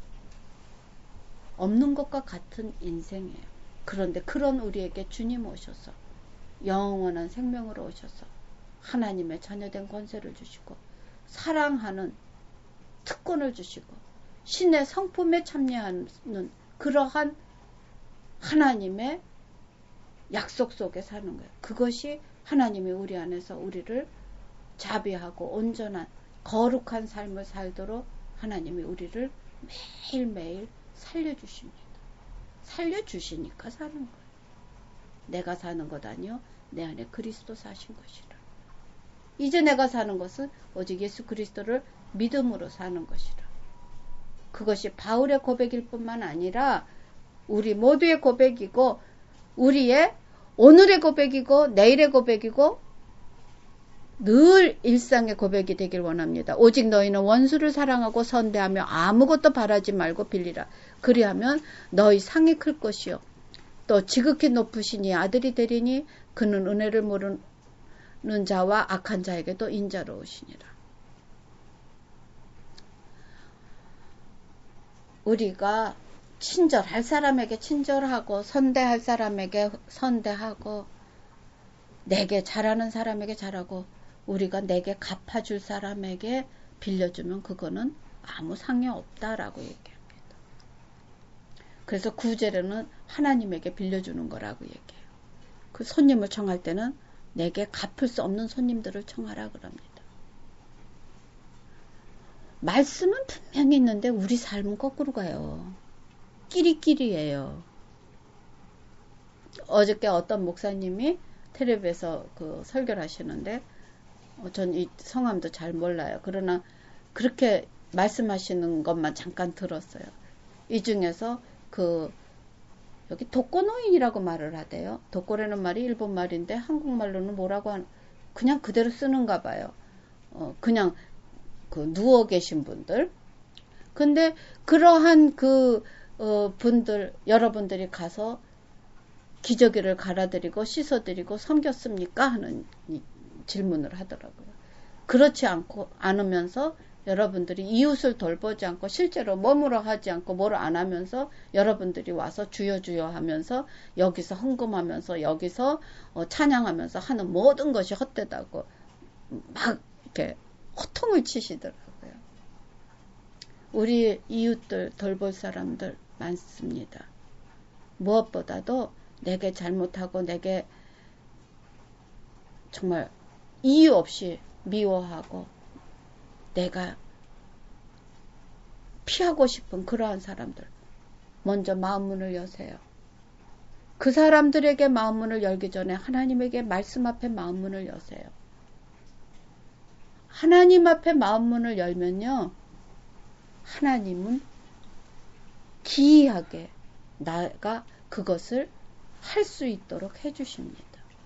없는 것과 같은 인생이에요. 그런데 그런 우리에게 주님 오셔서 영원한 생명으로 오셔서 하나님의 자녀된 권세를 주시고 사랑하는 특권을 주시고 신의 성품에 참여하는 그러한 하나님의 약속 속에 사는 거예요. 그것이 하나님이 우리 안에서 우리를 자비하고 온전한 거룩한 삶을 살도록 하나님이 우리를 매일매일 살려주십니다. 살려주시니까 사는 거예요. 내가 사는 것 아니요 내 안에 그리스도 사신 것이라. 이제 내가 사는 것은 오직 예수 그리스도를 믿음으로 사는 것이라. 그것이 바울의 고백일 뿐만 아니라 우리 모두의 고백이고 우리의 오늘의 고백이고 내일의 고백이고 늘 일상의 고백이 되길 원합니다. 오직 너희는 원수를 사랑하고 선대하며 아무것도 바라지 말고 빌리라. 그리하면 너희 상이 클 것이요 또 지극히 높으신 이 아들이 되리니 그는 은혜를 모르는 자와 악한 자에게도 인자로우시니라. 우리가 친절할 사람에게 친절하고 선대할 사람에게 선대하고 내게 잘하는 사람에게 잘하고 우리가 내게 갚아줄 사람에게 빌려주면 그거는 아무 상해 없다라고 얘기합니다. 그래서 9절에는 하나님에게 빌려주는 거라고 얘기해요. 그 손님을 청할 때는 내게 갚을 수 없는 손님들을 청하라 그럽니다. 말씀은 분명히 있는데 우리 삶은 거꾸로 가요. 끼리끼리예요. 어저께 어떤 목사님이 텔레비에서 그 설교를 하시는데 전 이 성함도 잘 몰라요. 그러나 그렇게 말씀하시는 것만 잠깐 들었어요. 이 중에서 여기 독거노인이라고 말을 하대요. 독거라는 말이 일본 말인데 한국말로는 뭐라고 그냥 그대로 쓰는가 봐요. 그냥 그 누워 계신 분들. 근데 그러한 그 분들, 여러분들이 가서 기저귀를 갈아드리고 씻어드리고 섬겼습니까? 하는 질문을 하더라고요. 그렇지 않으면서 여러분들이 이웃을 돌보지 않고 실제로 머무러 하지 않고 뭐를 안 하면서 여러분들이 와서 주여 주여 하면서 여기서 헌금하면서 여기서 찬양하면서 하는 모든 것이 헛되다고 막 이렇게 호통을 치시더라고요. 우리 이웃들 돌볼 사람들 많습니다. 무엇보다도 내게 잘못하고 내게 정말 이유 없이 미워하고 내가 피하고 싶은 그러한 사람들 먼저 마음문을 여세요. 그 사람들에게 마음문을 열기 전에 하나님에게 말씀 앞에 마음문을 여세요. 하나님 앞에 마음문을 열면요, 하나님은 기이하게 나가 그것을 할 수 있도록 해주십니다.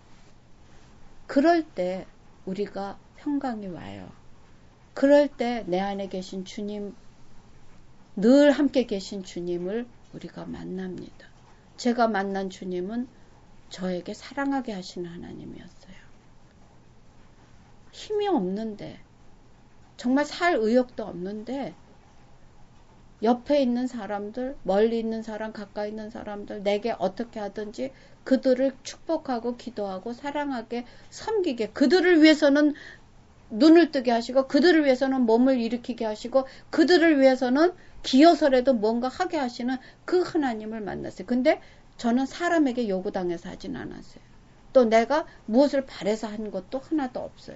그럴 때 우리가 평강이 와요. 그럴 때 내 안에 계신 주님, 늘 함께 계신 주님을 우리가 만납니다. 제가 만난 주님은 저에게 사랑하게 하시는 하나님이었어요. 힘이 없는데, 정말 살 의욕도 없는데, 옆에 있는 사람들, 멀리 있는 사람, 가까이 있는 사람들, 내게 어떻게 하든지 그들을 축복하고 기도하고 사랑하게 섬기게, 그들을 위해서는 눈을 뜨게 하시고 그들을 위해서는 몸을 일으키게 하시고 그들을 위해서는 기어서라도 뭔가 하게 하시는 그 하나님을 만났어요. 근데 저는 사람에게 요구당해서 하진 않았어요. 또 내가 무엇을 바래서 한 것도 하나도 없어요.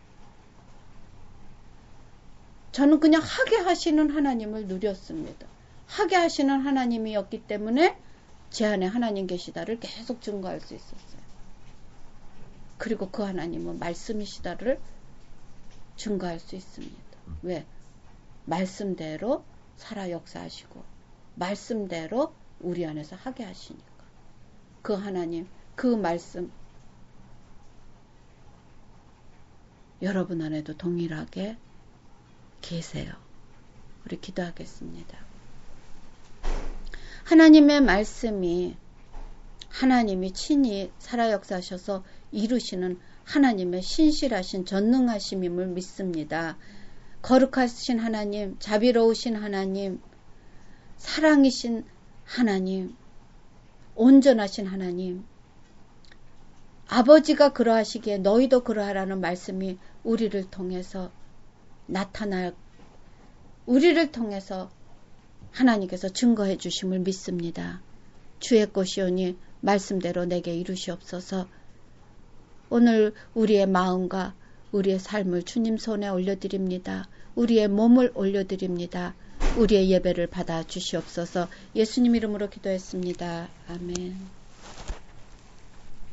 저는 그냥 하게 하시는 하나님을 누렸습니다. 하게 하시는 하나님이었기 때문에 제 안에 하나님 계시다를 계속 증거할 수 있었어요. 그리고 그 하나님은 말씀이시다를 증거할 수 있습니다. 왜? 말씀대로 살아 역사하시고 말씀대로 우리 안에서 하게 하시니까. 그 하나님, 그 말씀 여러분 안에도 동일하게 계세요. 우리 기도하겠습니다. 하나님의 말씀이 하나님이 친히 살아 역사하셔서 이루시는 하나님의 신실하신 전능하심임을 믿습니다. 거룩하신 하나님, 자비로우신 하나님, 사랑이신 하나님, 온전하신 하나님, 아버지가 그러하시기에 너희도 그러하라는 말씀이 우리를 통해서 나타날, 우리를 통해서 하나님께서 증거해 주심을 믿습니다. 주의 것이오니 말씀대로 내게 이루시옵소서. 오늘 우리의 마음과 우리의 삶을 주님 손에 올려드립니다. 우리의 몸을 올려드립니다. 우리의 예배를 받아 주시옵소서. 예수님 이름으로 기도했습니다. 아멘.